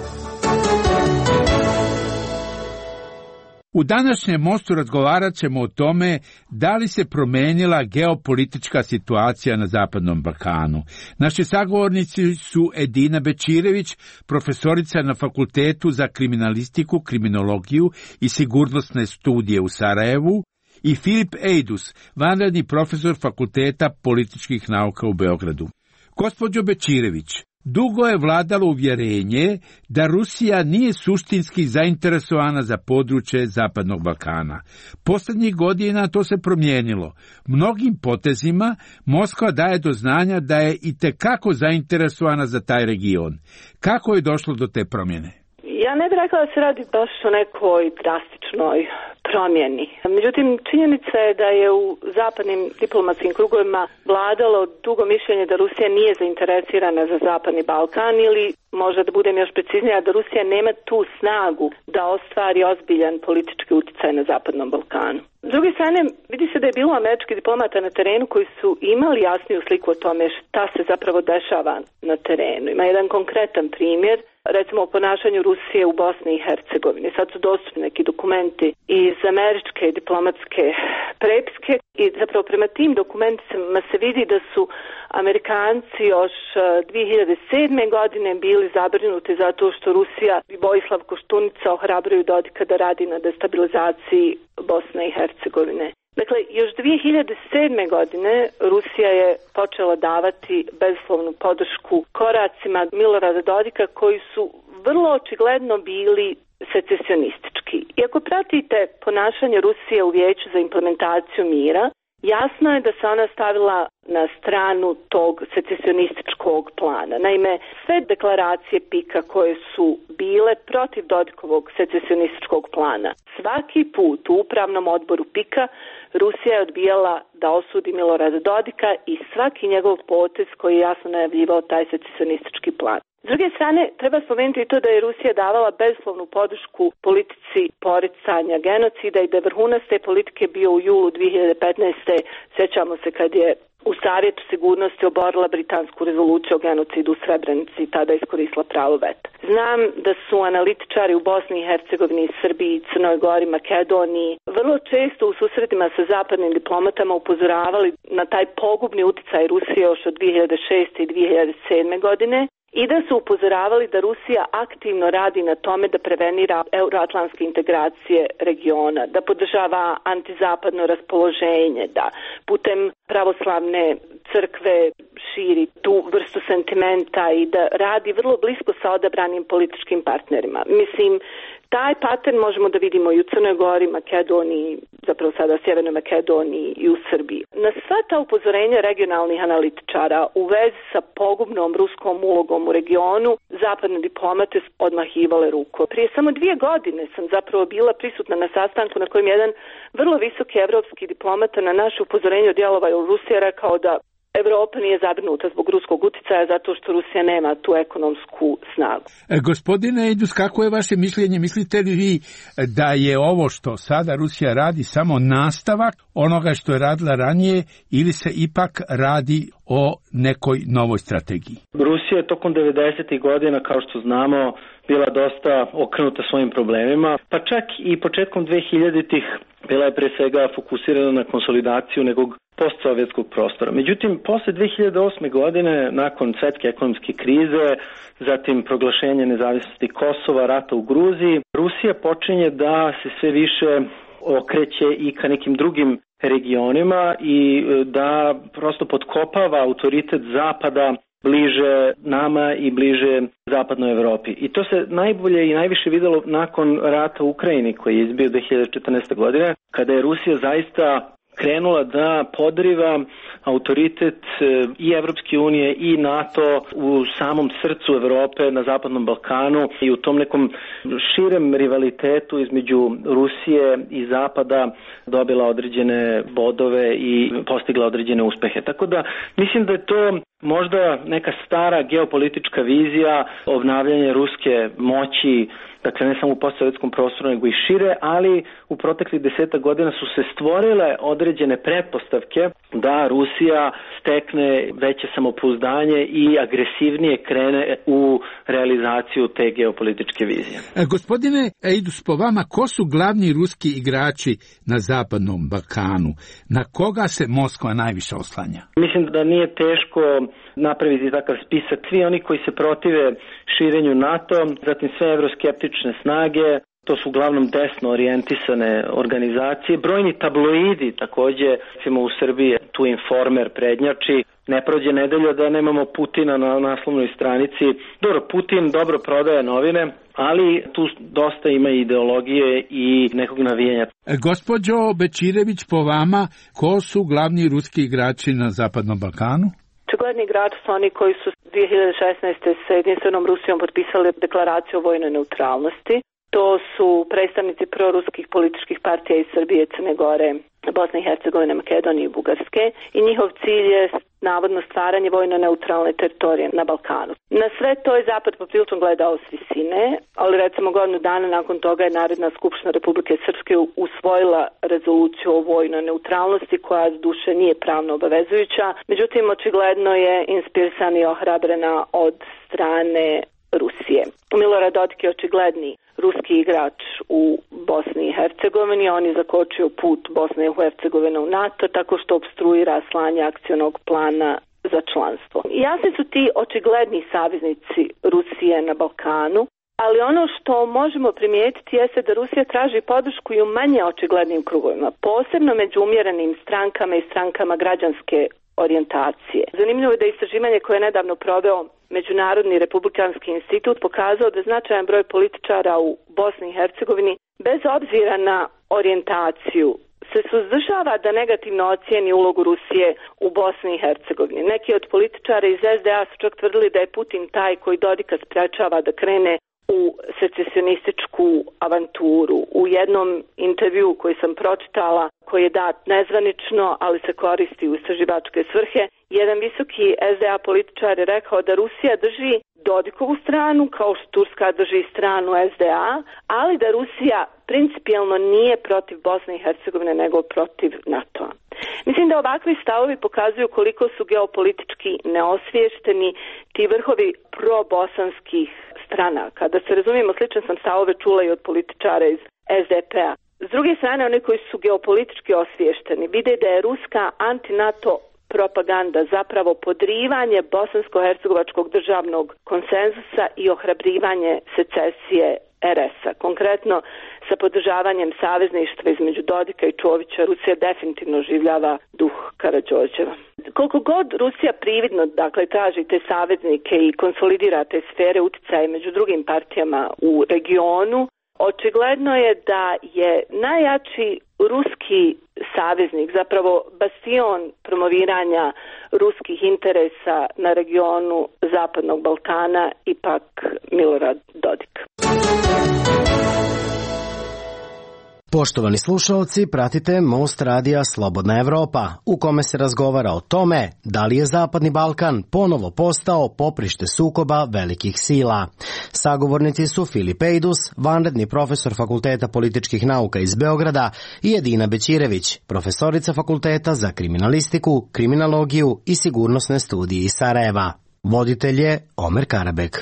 U današnjem mostu razgovarat ćemo o tome da li se promijenila geopolitička situacija na Zapadnom Balkanu. Naši sagovornici su Edina Bećirević, profesorica na Fakultetu za kriminalistiku, kriminologiju i sigurnosne studije u Sarajevu, i Filip Ejdus, vanredni profesor Fakulteta političkih nauka u Beogradu. Gospođo Bećirević, dugo je vladalo uvjerenje da Rusija nije suštinski zainteresovana za područje Zapadnog Balkana. Posljednjih godina to se promijenilo. Mnogim potezima Moskva daje do znanja da je itekako zainteresovana za taj region. Kako je došlo do te promjene? Ja ne bih rekla da se radi baš o nekoj drastičnoj promjeni. Međutim, činjenica je da je u zapadnim diplomatskim krugovima vladalo dugo mišljenje da Rusija nije zainteresirana za Zapadni Balkan, ili možda da budem još preciznija, da Rusija nema tu snagu da ostvari ozbiljan politički utjecaj na Zapadnom Balkanu. S druge strane, vidi se da je bilo američkih diplomata na terenu koji su imali jasniju sliku o tome šta se zapravo dešava na terenu. Ima jedan konkretan primjer, recimo o ponašanju Rusije u Bosni i Hercegovini. Sad su dostupni neki dokumenti iz američke diplomatske prepiske i zapravo prema tim dokumentima se vidi da su Amerikanci još 2007. godine bili zabrinuti zato što Rusija i Vojislav Koštunica ohrabruju Dodika da radi na destabilizaciji Bosne i Hercegovine. Dakle, još 2007. godine Rusija je počela davati bezuslovnu podršku koracima Milorada Dodika koji su vrlo očigledno bili secesionistički. I ako pratite ponašanje Rusije u Vijeću za implementaciju mira, jasno je da se ona stavila na stranu tog secesionističkog plana. Naime, sve deklaracije PIK-a koje su bile protiv Dodikovog secesionističkog plana, svaki put u upravnom odboru PIK-a Rusija je odbijala da osudi Milorada Dodika i svaki njegov potez koji je jasno najavljivao taj secesionistički plan. S druge strane, treba spomenuti i to da je Rusija davala bezuslovnu podršku politici poricanja genocida i da je vrhunac te politike bio u julu 2015. Sjećamo se kad je u Savjetu sigurnosti oborila britansku rezoluciju o genocidu u Srebrenici i tada iskoristila pravo veta. Znam da su analitičari u Bosni i Hercegovini, Srbiji, Crnoj Gori, Makedoniji vrlo često u susretima sa zapadnim diplomatama upozoravali na taj pogubni uticaj Rusije još od 2006. i 2007. godine i da su upozoravali da Rusija aktivno radi na tome da prevenira euroatlantske integracije regiona, da podržava antizapadno raspoloženje, da putem pravoslavne crkve širi tu vrstu sentimenta i da radi vrlo blisko sa odabranim političkim partnerima. Mislim, taj pattern možemo da vidimo i u Crnoj Gori, Makedoniji, zapravo sada Sjevernoj Makedoniji i u Srbiji. Na sva ta upozorenja regionalnih analitičara u vezi sa pogubnom ruskom ulogom u regionu, zapadne diplomate odmahivale rukom. Prije samo 2 godine sam zapravo bila prisutna na sastanku na kojem jedan vrlo visoki evropski diplomata na naše upozorenje o djelovanju Rusije rekao da Evropa nije zabrinuta zbog ruskog uticaja zato što Rusija nema tu ekonomsku snagu. Gospodine Ejdus, kako je vaše mišljenje? Mislite li vi da je ovo što sada Rusija radi samo nastavak onoga što je radila ranije ili se ipak radi o nekoj novoj strategiji? Rusija je tokom 90. godina, kao što znamo, bila dosta okrenuta svojim problemima, pa čak i početkom 2000-ih bila je pre svega fokusirana na konsolidaciju nekog postsovjetskog prostora. Međutim, posle 2008. godine, nakon svetske ekonomske krize, zatim proglašenja nezavisnosti Kosova, rata u Gruziji, Rusija počinje da se sve više okreće i ka nekim drugim regionima i da prosto potkopava autoritet Zapada bliže nama i bliže zapadnoj Evropi. I to se najbolje i najviše videlo nakon rata u Ukrajini koji je izbio 2014. godine, kada je Rusija zaista krenula da podriva autoritet i Evropske unije i NATO u samom srcu Evrope na Zapadnom Balkanu i u tom nekom širem rivalitetu između Rusije i Zapada dobila određene bodove i postigla određene uspehe. Tako da mislim da je to možda neka stara geopolitička vizija obnavljanja ruske moći, dakle ne samo u postsovjetskom prostoru nego i šire, ali u proteklih 10 godina su se stvorile određene pretpostavke da Rusija stekne veće samopouzdanje i agresivnije krene u realizaciju te geopolitičke vizije. Gospodine Ejdus, po vama, ko su glavni ruski igrači na Zapadnom Balkanu? Na koga se Moskva najviše oslanja? Mislim da nije teško napraviti takav spisak. Svi oni koji se protive širenju NATO, zatim sve evroskeptične snage, to su uglavnom desno orijentisane organizacije. Brojni tabloidi takođe, recimo u Srbiji tu Informer prednjači. Ne prođe nedelja da nemamo Putina na naslovnoj stranici. Dobro, Putin dobro prodaje novine, ali tu dosta ima ideologije i nekog navijanja. Gospođo Bečirević, po vama, ko su glavni ruski igrači na Zapadnom Balkanu? Očigledni igrači su oni koji su 2016. sa jedinstvenom Rusijom potpisali deklaraciju o vojnoj neutralnosti. To su predstavnici proruskih političkih partija iz Srbije, Crne Gore, Bosne i Hercegovine, Makedonije i Bugarske i njihov cilj je navodno stvaranje vojno neutralne teritorije na Balkanu. Na sve to je Zapad poprilično gledao s visine, ali recimo godinu dana nakon toga je Narodna skupština Republike Srpske usvojila rezoluciju o vojnoj neutralnosti koja s duše nije pravno obavezujuća, međutim očigledno je inspirisana i ohrabrena od strane Rusije. Milorad Dodik je očigledni ruski igrač u Bosni i Hercegovini, on je zakočio put Bosne i Hercegovine u NATO tako što opstruira slanje akcionog plana za članstvo. Jasni su ti očigledni saveznici Rusije na Balkanu, ali ono što možemo primijetiti jeste da Rusija traži podršku i u manje očiglednim krugovima, posebno među umjerenim strankama i strankama građanske orijentacije. Zanimljivo je da istraživanje koje je nedavno proveo Međunarodni republikanski institut pokazao da značajan broj političara u Bosni i Hercegovini, bez obzira na orijentaciju, se suzdržava da negativno ocijeni ulogu Rusije u Bosni i Hercegovini. Neki od političara iz SDA su čak tvrdili da je Putin taj koji Dodika sprečava da krene u secesionističku avanturu. U jednom intervju koji sam pročitala, koji je dat nezvanično, ali se koristi u istraživačke svrhe, jedan visoki SDA političar je rekao da Rusija drži Dodikovu stranu, kao što Turska drži stranu SDA, ali da Rusija principijelno nije protiv Bosne i Hercegovine, nego protiv NATO-a. Mislim da ovakvi stavovi pokazuju koliko su geopolitički neosviješteni ti vrhovi probosanskih stranaka. Da se razumijemo, sličan sam stavove čula i od političara iz SDP-a. S druge strane, oni koji su geopolitički osviješteni vide da je ruska anti-NATO propaganda zapravo podrivanje bosansko-hercegovačkog državnog konsenzusa i ohrabrivanje secesije RS-a. Konkretno, sa podržavanjem savezništva između Dodika i Čovića, Rusija definitivno življava duh Karađorđeva. Koliko god Rusija prividno, dakle, traži te saveznike i konsolidira te sfere uticaja među drugim partijama u regionu, očigledno je da je najjači ruski saveznik, zapravo bastion promoviranja ruskih interesa na regionu Zapadnog Balkana ipak Milorad Dodik. Poštovani slušalci, pratite Most radija Slobodna Evropa, u kome se razgovara o tome da li je Zapadni Balkan ponovo postao poprište sukoba velikih sila. Sagovornici su Filip Ejdus, vanredni profesor Fakulteta političkih nauka iz Beograda, i Edina Bećirević, profesorica Fakulteta za kriminalistiku, kriminologiju i sigurnosne studije iz Sarajeva. Voditelj je Omer Karabek.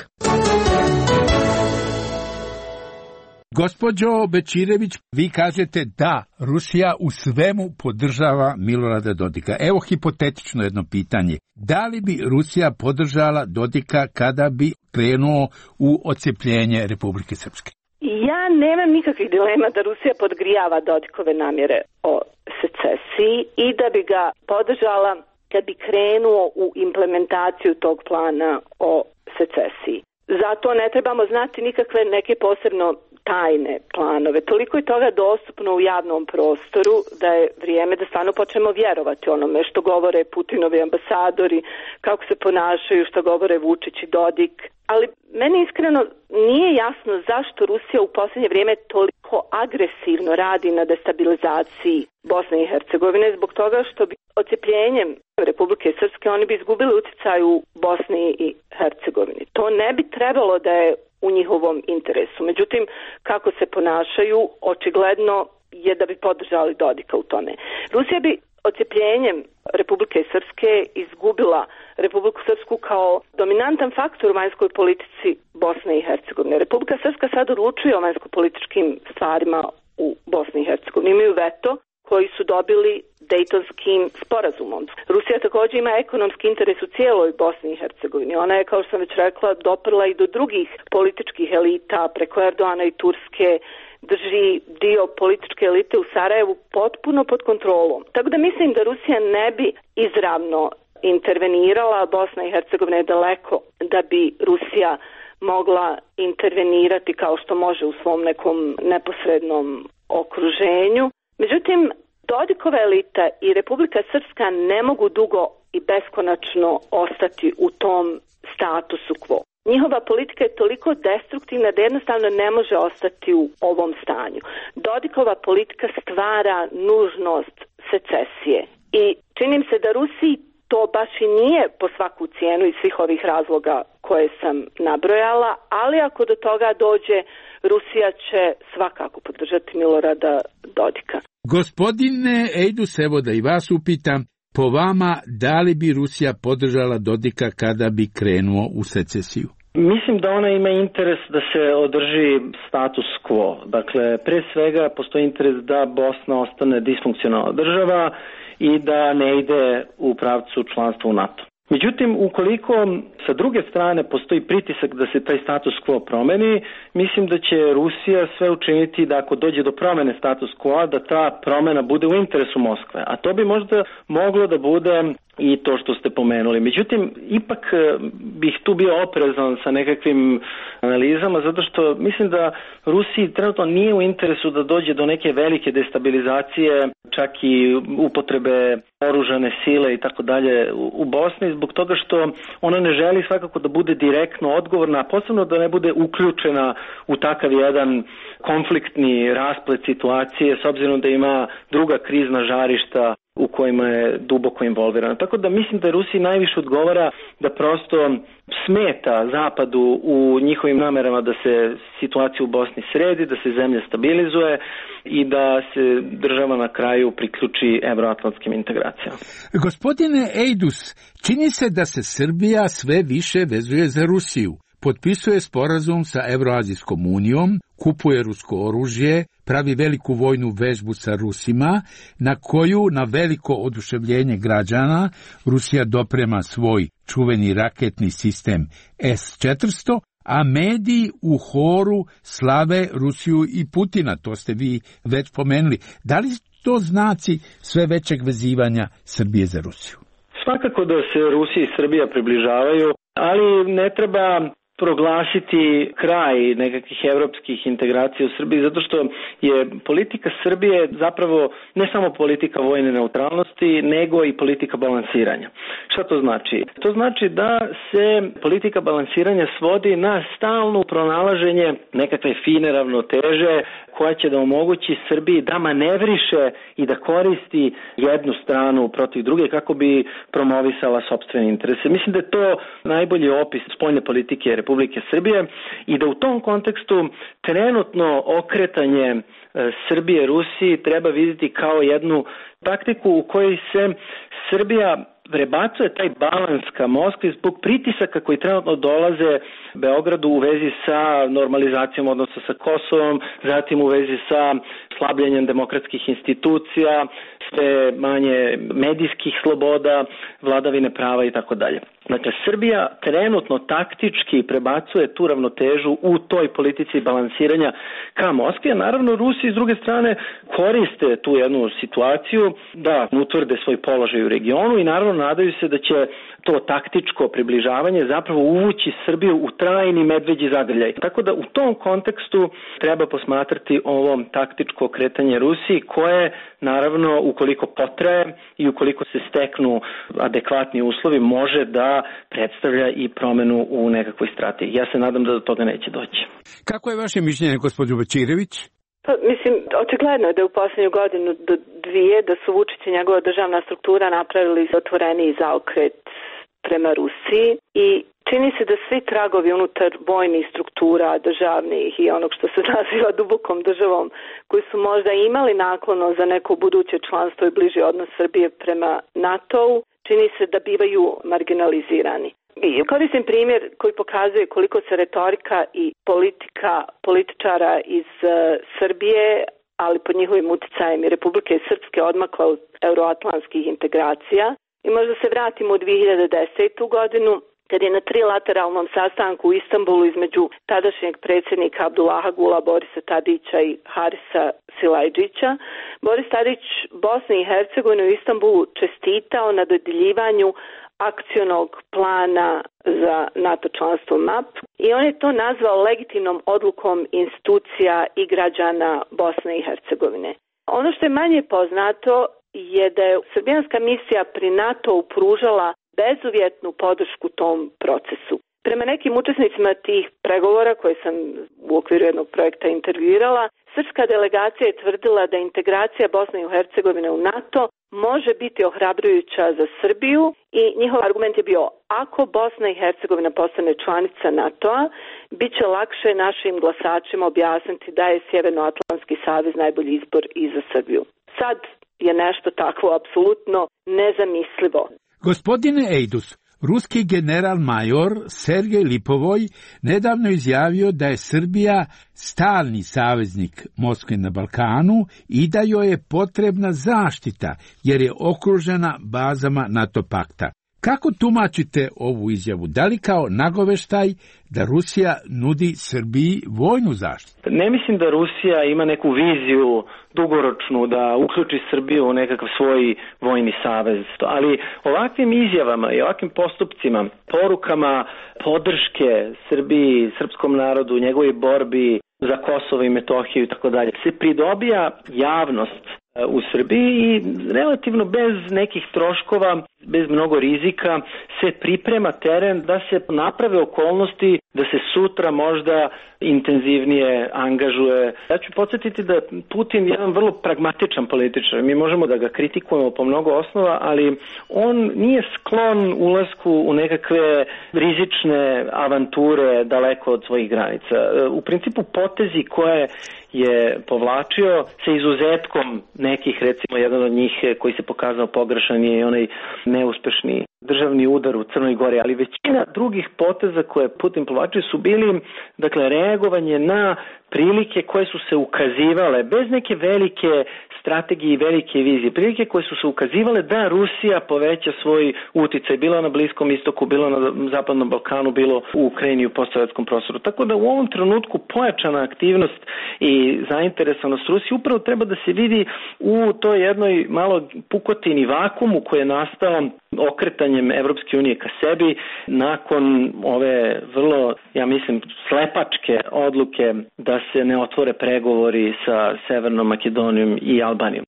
Gospođo Bećirević, vi kažete da Rusija u svemu podržava Milorada Dodika. Evo hipotetično jedno pitanje. Da li bi Rusija podržala Dodika kada bi krenuo u odcepljenje Republike Srpske? Ja nemam nikakvih dilema da Rusija podgrijava Dodikove namjere o secesiji i da bi ga podržala kad bi krenuo u implementaciju tog plana o secesiji. Zato ne trebamo znati nikakve neke posebno tajne planove. Toliko je toga dostupno u javnom prostoru da je vrijeme da stvarno počnemo vjerovati onome što govore Putinovi ambasadori, kako se ponašaju, što govore Vučić i Dodik. Ali meni iskreno nije jasno zašto Rusija u posljednje vrijeme toliko agresivno radi na destabilizaciji Bosne i Hercegovine, zbog toga što bi odcepljenjem Republike Srpske oni bi izgubili utjecaj u Bosni i Hercegovini. To ne bi trebalo da je u njihovom interesu. Međutim, kako se ponašaju, očigledno je da bi podržali Dodika u tome. Rusija bi odcepljenjem Republike Srpske izgubila Republiku Srpsku kao dominantan faktor u vanjskoj politici Bosne i Hercegovine. Republika Srpska sad odlučuje o vanjsko-političkim stvarima u Bosni i Hercegovini. Imaju veto koji su dobili Dejtonskim sporazumom. Rusija također ima ekonomski interes u cijeloj Bosni i Hercegovini. Ona je, kao što sam već rekla, doprla i do drugih političkih elita preko Erdoana i Turske, drži dio političke elite u Sarajevu potpuno pod kontrolom. Tako da mislim da Rusija ne bi izravno intervenirala, Bosna i Hercegovina je daleko da bi Rusija mogla intervenirati kao što može u svom nekom neposrednom okruženju. Međutim, Dodikova elita i Republika Srpska ne mogu dugo i beskonačno ostati u tom statusu quo. Njihova politika je toliko destruktivna da jednostavno ne može ostati u ovom stanju. Dodikova politika stvara nužnost secesije i čini se da Rusiji to baš i nije po svaku cijenu iz svih ovih razloga koje sam nabrojala, ali ako do toga dođe, Rusija će svakako podržati Milorada Dodika. Gospodine Ejdus, evo da i vas upitam, po vama, da li bi Rusija podržala Dodika kada bi krenuo u secesiju? Mislim da ona ima interes da se održi status quo. Dakle, pre svega postoji interes da Bosna ostane disfunkcionalna država i da ne ide u pravcu članstva u NATO. Međutim, ukoliko sa druge strane postoji pritisak da se taj status quo promeni, mislim da će Rusija sve učiniti da ako dođe do promene status quo, da ta promena bude u interesu Moskve. A to bi možda moglo da bude i to što ste pomenuli. Međutim, ipak bih tu bio oprezan sa nekakvim analizama, zato što mislim da Rusiji trenutno nije u interesu da dođe do neke velike destabilizacije, čak i upotrebe oružane sile i tako dalje u Bosni, zbog toga što ona ne želi svakako da bude direktno odgovorna, a posebno da ne bude uključena u takav jedan konfliktni rasplet situacije, s obzirom da ima druga krizna žarišta u kojima je duboko involvirana. Tako da mislim da Rusiji najviše odgovara da prosto smeta Zapadu u njihovim namerama da se situacija u Bosni sredi, da se zemlja stabilizuje i da se država na kraju priključi evroatlantskim integracijama. Gospodine Ejdus, čini se da se Srbija sve više vezuje za Rusiju. Potpisuje sporazum sa Evroazijskom unijom, kupuje rusko oružje, pravi veliku vojnu vežbu sa Rusima, na koju na veliko oduševljenje građana Rusija doprema svoj čuveni raketni sistem S-400, a mediji u horu slave Rusiju i Putina, to ste vi već pomenuli. Da li to znaci sve većeg vezivanja Srbije za Rusiju? Svakako da se Rusija i Srbija približavaju, ali ne treba proglasiti kraj nekakvih evropskih integracija u Srbiji, zato što je politika Srbije zapravo ne samo politika vojne neutralnosti, nego i politika balansiranja. Šta to znači? To znači da se politika balansiranja svodi na stalno pronalaženje nekakve fine ravnoteže koja će da omogući Srbiji da manevriše i da koristi jednu stranu protiv druge kako bi promovisala sopstvene interese. Mislim da je to najbolji opis spoljne politike Republike Srbije i da u tom kontekstu trenutno okretanje Srbije Rusiji treba vidjeti kao jednu taktiku u kojoj se Srbija prebacuje taj balans ka Moskvi zbog pritisaka koji trenutno dolaze Beogradu u vezi sa normalizacijom odnosa sa Kosovom, zatim u vezi sa slabljenjem demokratskih institucija, sve manje medijskih sloboda, vladavine prava i tako dalje. Dakle, Srbija trenutno taktički prebacuje tu ravnotežu u toj politici balansiranja ka Moskvi, a naravno Rusi s druge strane koriste tu jednu situaciju da utvrde svoj položaj u regionu i naravno nadaju se da će to taktičko približavanje zapravo uvući Srbiju u trajni medveđi zagrljaj. Tako da u tom kontekstu treba posmatrati ovo taktičko kretanje Rusiji koje naravno ukoliko potraje i ukoliko se steknu adekvatni uslovi može da predstavlja i promenu u nekakvoj strategiji. Ja se nadam da do toga neće doći. Kako je vaše mišljenje, gospođo Bečirević? Pa, mislim, očigledno je da u posljednju godinu do dvije da su Vučić i njegova državna struktura napravili otvoreniji zaokret prema Rusiji i čini se da svi tragovi unutar vojnih struktura državnih i onog što se naziva dubokom državom koji su možda imali naklono za neko buduće članstvo i bliži odnos Srbije prema NATO-u, čini se da bivaju marginalizirani. I koristim primjer koji pokazuje koliko se retorika i politika političara iz Srbije, ali pod njihovim uticajem i Republike Srpske odmakla od euroatlantskih integracija. I možda se vratimo u 2010. godinu, kad je na trilateralnom sastanku u Istanbulu između tadašnjeg predsjednika Abdullaha Gula, Borisa Tadića i Harisa Silajdžića, Boris Tadić Bosni i Hercegovini u Istanbulu čestitao na dodjeljivanju akcionog plana za NATO članstvo MAP i on je to nazvao legitimnom odlukom institucija i građana Bosne i Hercegovine. Ono što je manje poznato je da je srbijanska misija pri NATO pružala bezuvjetnu podršku tom procesu. Prema nekim učesnicima tih pregovora koje sam u okviru jednog projekta intervjuirala, srpska delegacija je tvrdila da integracija Bosne i Hercegovine u NATO može biti ohrabrujuća za Srbiju i njihov argument je bio ako Bosna i Hercegovina postane članica NATO-a, bit će lakše našim glasačima objasniti da je Sjevernoatlantski savez najbolji izbor i za Srbiju. Sad je nešto takvo apsolutno nezamislivo. Gospodine Ejdus, ruski general-major Sergej Lipovoj nedavno izjavio da je Srbija stalni saveznik Moskve na Balkanu i da joj je potrebna zaštita jer je okružena bazama NATO pakta. Kako tumačite ovu izjavu? Da li kao nagoveštaj da Rusija nudi Srbiji vojnu zaštitu? Ne mislim da Rusija ima neku viziju dugoročnu da uključi Srbiju u nekakav svoj vojni savez. Ali ovakvim izjavama i ovakvim postupcima, porukama podrške Srbiji, srpskom narodu, njegovoj borbi za Kosovo i Metohiju i tako dalje, se pridobija javnost u Srbiji i relativno bez nekih troškova, bez mnogo rizika se priprema teren da se naprave okolnosti da se sutra možda intenzivnije angažuje. Ja ću podsjetiti da je Putin jedan vrlo pragmatičan političar. Mi možemo da ga kritikujemo po mnogo osnova, ali on nije sklon ulasku u nekakve rizične avanture daleko od svojih granica. U principu potezi koje je povlačio sa izuzetkom nekih, recimo jedan od njih koji se pokazao pogrešan je onaj neuspešni državni udar u Crnoj Gori, ali većina drugih poteza koje Putin povlačio su bili, dakle, reagovanje na prilike koje su se ukazivale bez neke velike strategije i velike vizije, prilike koje su se ukazivale da Rusija poveća svoj uticaj, bilo na Bliskom istoku, bilo na Zapadnom Balkanu, bilo u Ukrajini i u postsovjetskom prostoru. Tako da u ovom trenutku pojačana aktivnost i zainteresovanost Rusije upravo treba da se vidi u toj jednoj malo pukotini vakumu koji je nastao okretanjem Evropske unije ka sebi nakon ove vrlo, ja mislim, slepačke odluke da se ne otvore pregovori sa Severnom Makedonijom i Albanijom.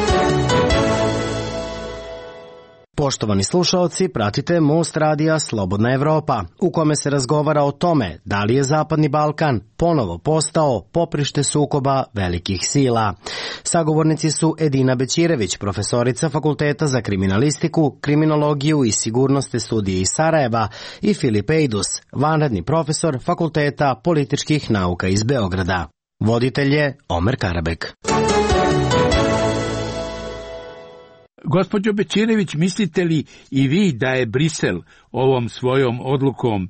Poštovani slušaoci, pratite Most radija Slobodna Evropa, u kome se razgovara o tome da li je Zapadni Balkan ponovo postao poprište sukoba velikih sila. Sagovornici su Edina Bećirević, profesorica Fakulteta za kriminalistiku, kriminologiju i sigurnosne studije iz Sarajeva, i Filip Ejdus, vanredni profesor Fakulteta političkih nauka iz Beograda. Voditelj je Omer Karabek. Gospođo Bećirević, mislite li i vi da je Brisel ovom svojom odlukom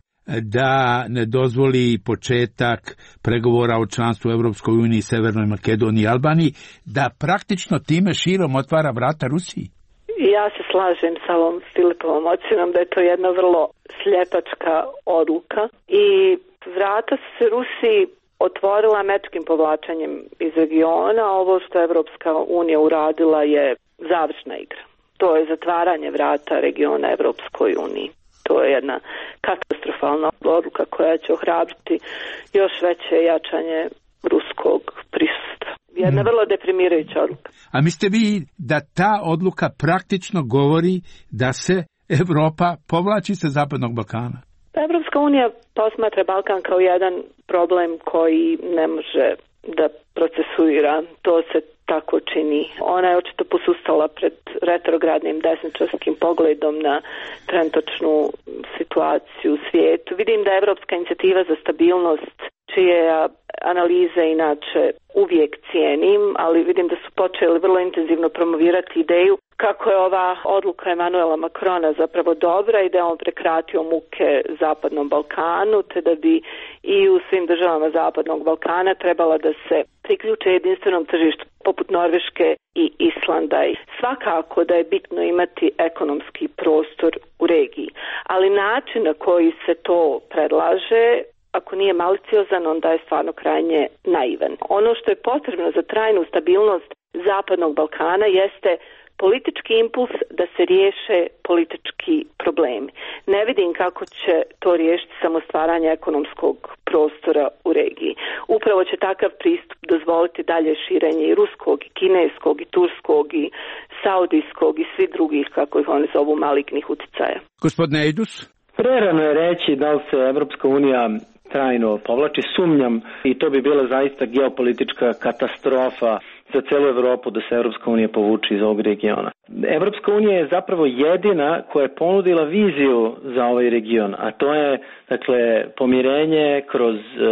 da ne dozvoli početak pregovora o članstvu u Evropskoj uniji, Severnoj Makedoniji i Albaniji, da praktično time širom otvara vrata Rusiji? Ja se slažem sa ovom Filipovom ocjenom da je to jedna vrlo sljepačka odluka i vrata se Rusiji otvorila američkim povlačenjem iz regiona. Ovo što je Evropska unija uradila je završna igra. To je zatvaranje vrata regiona Evropskoj uniji. To je jedna katastrofalna odluka koja će ohrabriti još veće jačanje ruskog prisustva. Jedna vrlo deprimirajuća odluka. A mislite vi da ta odluka praktično govori da se Evropa povlači sa Zapadnog Balkana? Evropska unija posmatra Balkan kao jedan problem koji ne može da procesuira. To se tako čini. Ona je očito posustala pred retrogradnim desničarskim pogledom na trenutačnu situaciju u svijetu. Vidim da je Evropska inicijativa za stabilnost, čije analize inače uvijek cijenim, ali vidim da su počeli vrlo intenzivno promovirati ideju kako je ova odluka Emanuela Macrona zapravo dobra i da je on prekratio muke Zapadnom Balkanu, te da bi i u svim državama Zapadnog Balkana trebala da se priključe jedinstvenom tržištu poput Norveške i Islanda. I svakako da je bitno imati ekonomski prostor u regiji, ali način na koji se to predlaže, ako nije maliciozan, onda je stvarno krajnje naivan. Ono što je potrebno za trajnu stabilnost Zapadnog Balkana jeste politički impuls da se riješe politički problemi. Ne vidim kako će to riješiti samo stvaranje ekonomskog prostora u regiji. Upravo će takav pristup dozvoliti dalje širenje i ruskog, i kineskog, i turskog, i saudijskog, i svi drugih, kako ih oni zovu, malignih uticaja. Gospodine Ejdus? Prerano je reći da li se Evropska unija trajno povlači, sumnjam, i to bi bila zaista geopolitička katastrofa za celu Evropu da se Evropska unija povuče iz ovog regiona. Evropska unija je zapravo jedina koja je ponudila viziju za ovaj region, a to je, dakle, pomirenje kroz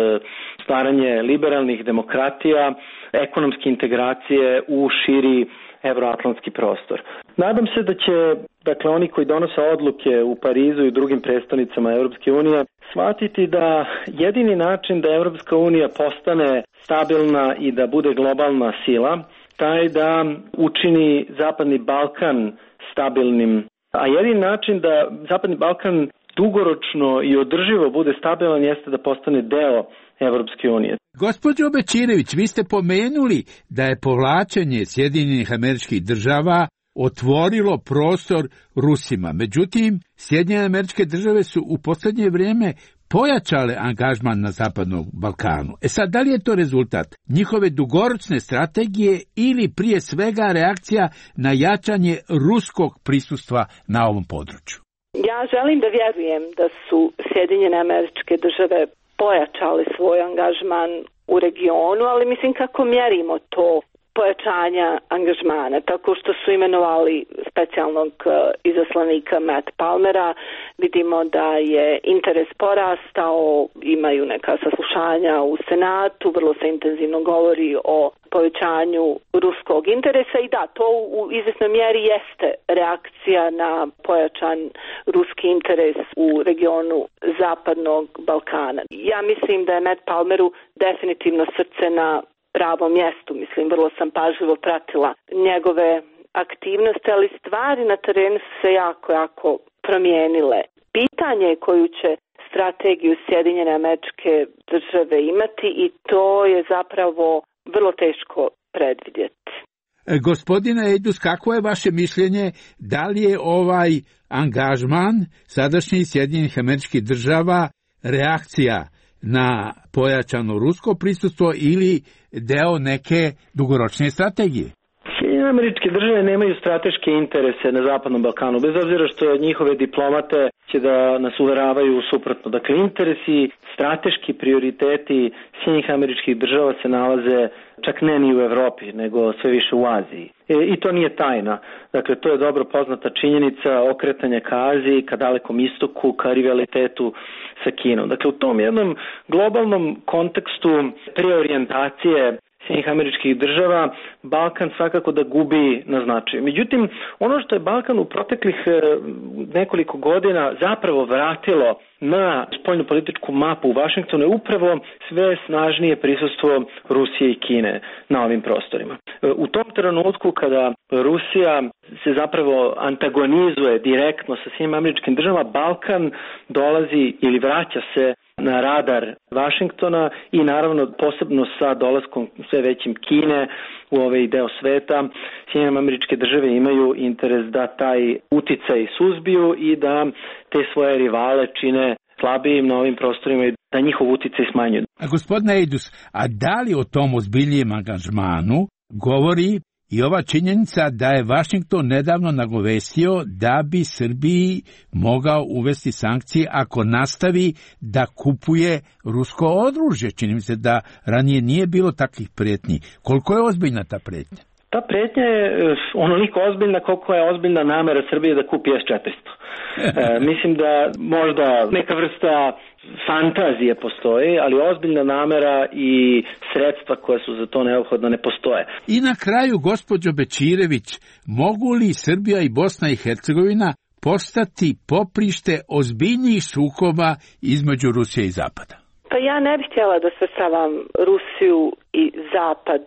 stvaranje liberalnih demokratija, ekonomske integracije u širi evroatlantski prostor. Nadam se da će, dakle, oni koji donose odluke u Parizu i drugim prestonicama Evropske unije shvatiti da jedini način da Evropska unija postane stabilna i da bude globalna sila, taj da učini Zapadni Balkan stabilnim. A jedini način da Zapadni Balkan dugoročno i održivo bude stabilan jeste da postane deo Evropske unije. Gospođo Bećirević, vi ste pomenuli da je povlačenje Sjedinjenih Američkih Država otvorilo prostor Rusima. Međutim, Sjedinjene Američke Države su u posljednje vrijeme pojačale angažman na Zapadnom Balkanu. Sad, da li je to rezultat njihove dugoročne strategije ili prije svega reakcija na jačanje ruskog prisustva na ovom području? Ja želim da vjerujem da su Sjedinjene Američke Države pojačale svoj angažman u regionu, ali mislim kako mjerimo to pojačanja angažmana, tako što su imenovali specijalnog izaslanika Matt Palmera. Vidimo da je interes porastao, imaju neka saslušanja u Senatu, vrlo se intenzivno govori o povećanju ruskog interesa i da, to u izvjesnoj mjeri jeste reakcija na pojačan ruski interes u regionu Zapadnog Balkana. Ja mislim da je Matt Palmeru definitivno srce na pravom mjestu. Mislim, vrlo sam pažljivo pratila njegove aktivnosti, ali stvari na terenu su se jako promijenile. Pitanje je koju će strategiju Sjedinjene Američke Države imati i to je zapravo vrlo teško predvidjeti. Gospodine Ejdus, kako je vaše mišljenje, da li je ovaj angažman sadašnjih Sjedinjenih Američkih Država reakcija na pojačano rusko prisustvo ili deo neke dugoročne strategije? Sjedinjene Američke Države nemaju strateške interese na Zapadnom Balkanu, bez obzira što njihove diplomate će da nas uveravaju suprotno. Dakle, interesi, strateški prioriteti Sjedinjenih Američkih Država se nalaze čak ne ni u Evropi, nego sve više u Aziji. I to nije tajna. Dakle, to je dobro poznata činjenica okretanja ka Aziji, ka Dalekom istoku, ka rivalitetu sa Kinom. Dakle, u tom jednom globalnom kontekstu preorijentacije Sjedinjenih Američkih Država, Balkan svakako da gubi na značaju. Međutim, ono što je Balkan u proteklih nekoliko godina zapravo vratilo na spoljnopolitičku mapu u Vašingtonu je upravo sve snažnije prisustvo Rusije i Kine na ovim prostorima. U tom trenutku kada Rusija se zapravo antagonizuje direktno sa Sjedinjenim Američkim Državama, Balkan dolazi ili vraća se na radar Vašingtona i naravno posebno sa dolaskom sve većim Kine u ovaj deo sveta, Sjedinjene Američke Države imaju interes da taj uticaj suzbiju i da te svoje rivale čine slabijim na ovim prostorima i da njihov uticaj smanjuju. A gospodine Ejdus, a da li o tom ozbiljnijem angažmanu govori i ova činjenica da je Vašington nedavno nagovestio da bi Srbiji mogao uvesti sankcije ako nastavi da kupuje rusko oružje? Čini mi se da ranije nije bilo takvih pretnji. Koliko je ozbiljna ta pretnja? Ta pretnja je onoliko ozbiljna koliko je ozbiljna namera Srbije da kupi S-400. Mislim da možda neka vrsta fantazije postoji, ali ozbiljna namera i sredstva koja su za to neophodna ne postoje. I na kraju, gospođo Bečirević, mogu li Srbija i Bosna i Hercegovina postati poprište ozbiljnijih sukoba između Rusije i Zapada? Pa ja ne bih htjela da svrstavam Rusiju i Zapad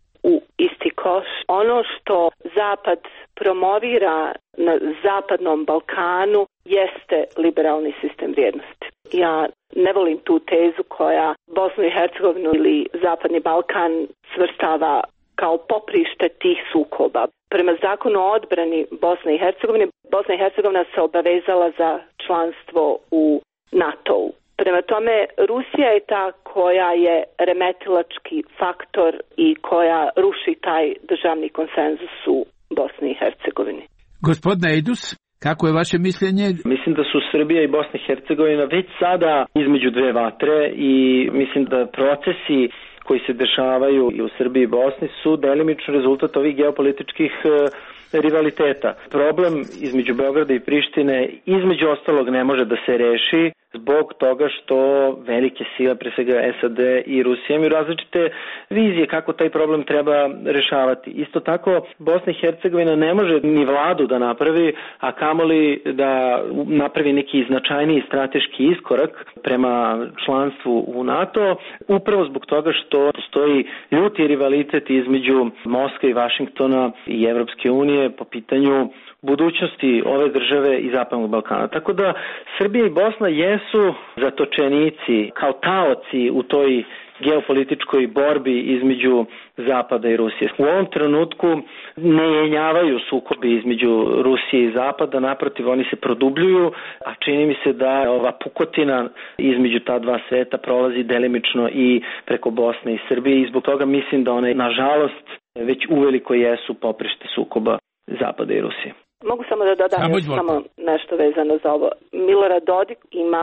u isti koš. Ono što Zapad promovira na Zapadnom Balkanu jeste liberalni sistem vrijednosti. Ja ne volim tu tezu koja Bosnu i Hercegovinu ili Zapadni Balkan svrstava kao poprište tih sukoba. Prema zakonu o odbrani Bosne i Hercegovine, Bosna i Hercegovina se obavezala za članstvo u NATO-u. Prema tome, Rusija je ta koja je remetilački faktor i koja ruši taj državni konsenzus u Bosni i Hercegovini. Gospodine Ejdus, kako je vaše mišljenje? Mislim da su Srbija i Bosna i Hercegovina već sada između dve vatre i mislim da procesi koji se dešavaju i u Srbiji i Bosni su delimično rezultat ovih geopolitičkih rivaliteta. Problem između Beograda i Prištine između ostalog ne može da se reši zbog toga što velike sile, pre svega SAD i Rusija, imaju različite vizije kako taj problem treba rešavati. Isto tako, Bosna i Hercegovina ne može ni vladu da napravi, a kamoli da napravi neki značajniji strateški iskorak prema članstvu u NATO, upravo zbog toga što postoji ljuti rivalitet između Moskve i Vašingtona i Evropske unije po pitanju budućnosti ove države i Zapadnog Balkana. Tako da Srbija i Bosna jesu zatočenici kao taoci u toj geopolitičkoj borbi između Zapada i Rusije. U ovom trenutku ne jenjavaju sukobi između Rusije i Zapada, naprotiv oni se produbljuju, a čini mi se da ova pukotina između ta dva sveta prolazi delimično i preko Bosne i Srbije i zbog toga mislim da one nažalost već uveliko jesu poprište sukoba Zapada i Rusije. Mogu samo da dodam samo nešto vezano za ovo. Milorad Dodik ima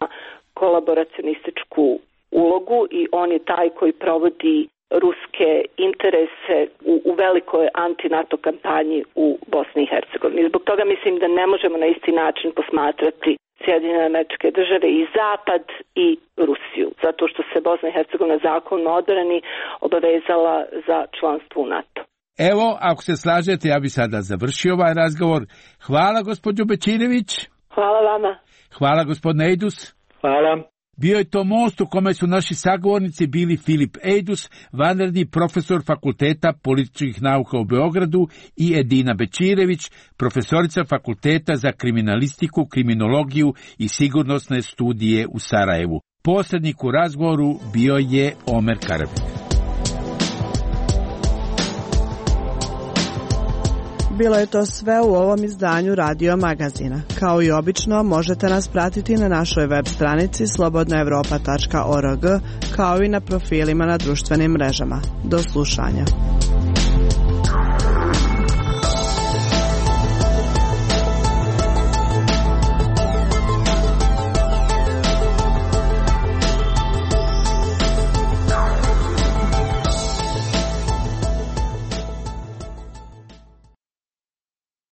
kolaboracionističku ulogu i on je taj koji provodi ruske interese u velikoj anti-NATO kampanji u Bosni i Hercegovini. Zbog toga mislim da ne možemo na isti način posmatrati Sjedinjene Američke Države i Zapad i Rusiju, zato što se Bosna i Hercegovina zakonom o odbrani obavezala za članstvo u NATO. Evo, ako se slažete, ja bi sada završio ovaj razgovor. Hvala, gospođo Bečirević. Hvala vama. Hvala, gospodine Ejdus. Hvala. Bio je to most u kome su naši sagovornici bili Filip Ejdus, vanredni profesor Fakulteta političkih nauka u Beogradu, i Edina Bečirević, profesorica Fakulteta za kriminalistiku, kriminologiju i sigurnosne studije u Sarajevu. Posrednik u razgovoru bio je Omer Karabin. Bilo je to sve u ovom izdanju Radio Magazina. Kao i obično, možete nas pratiti na našoj web stranici slobodnaevropa.org, kao i na profilima na društvenim mrežama. Do slušanja.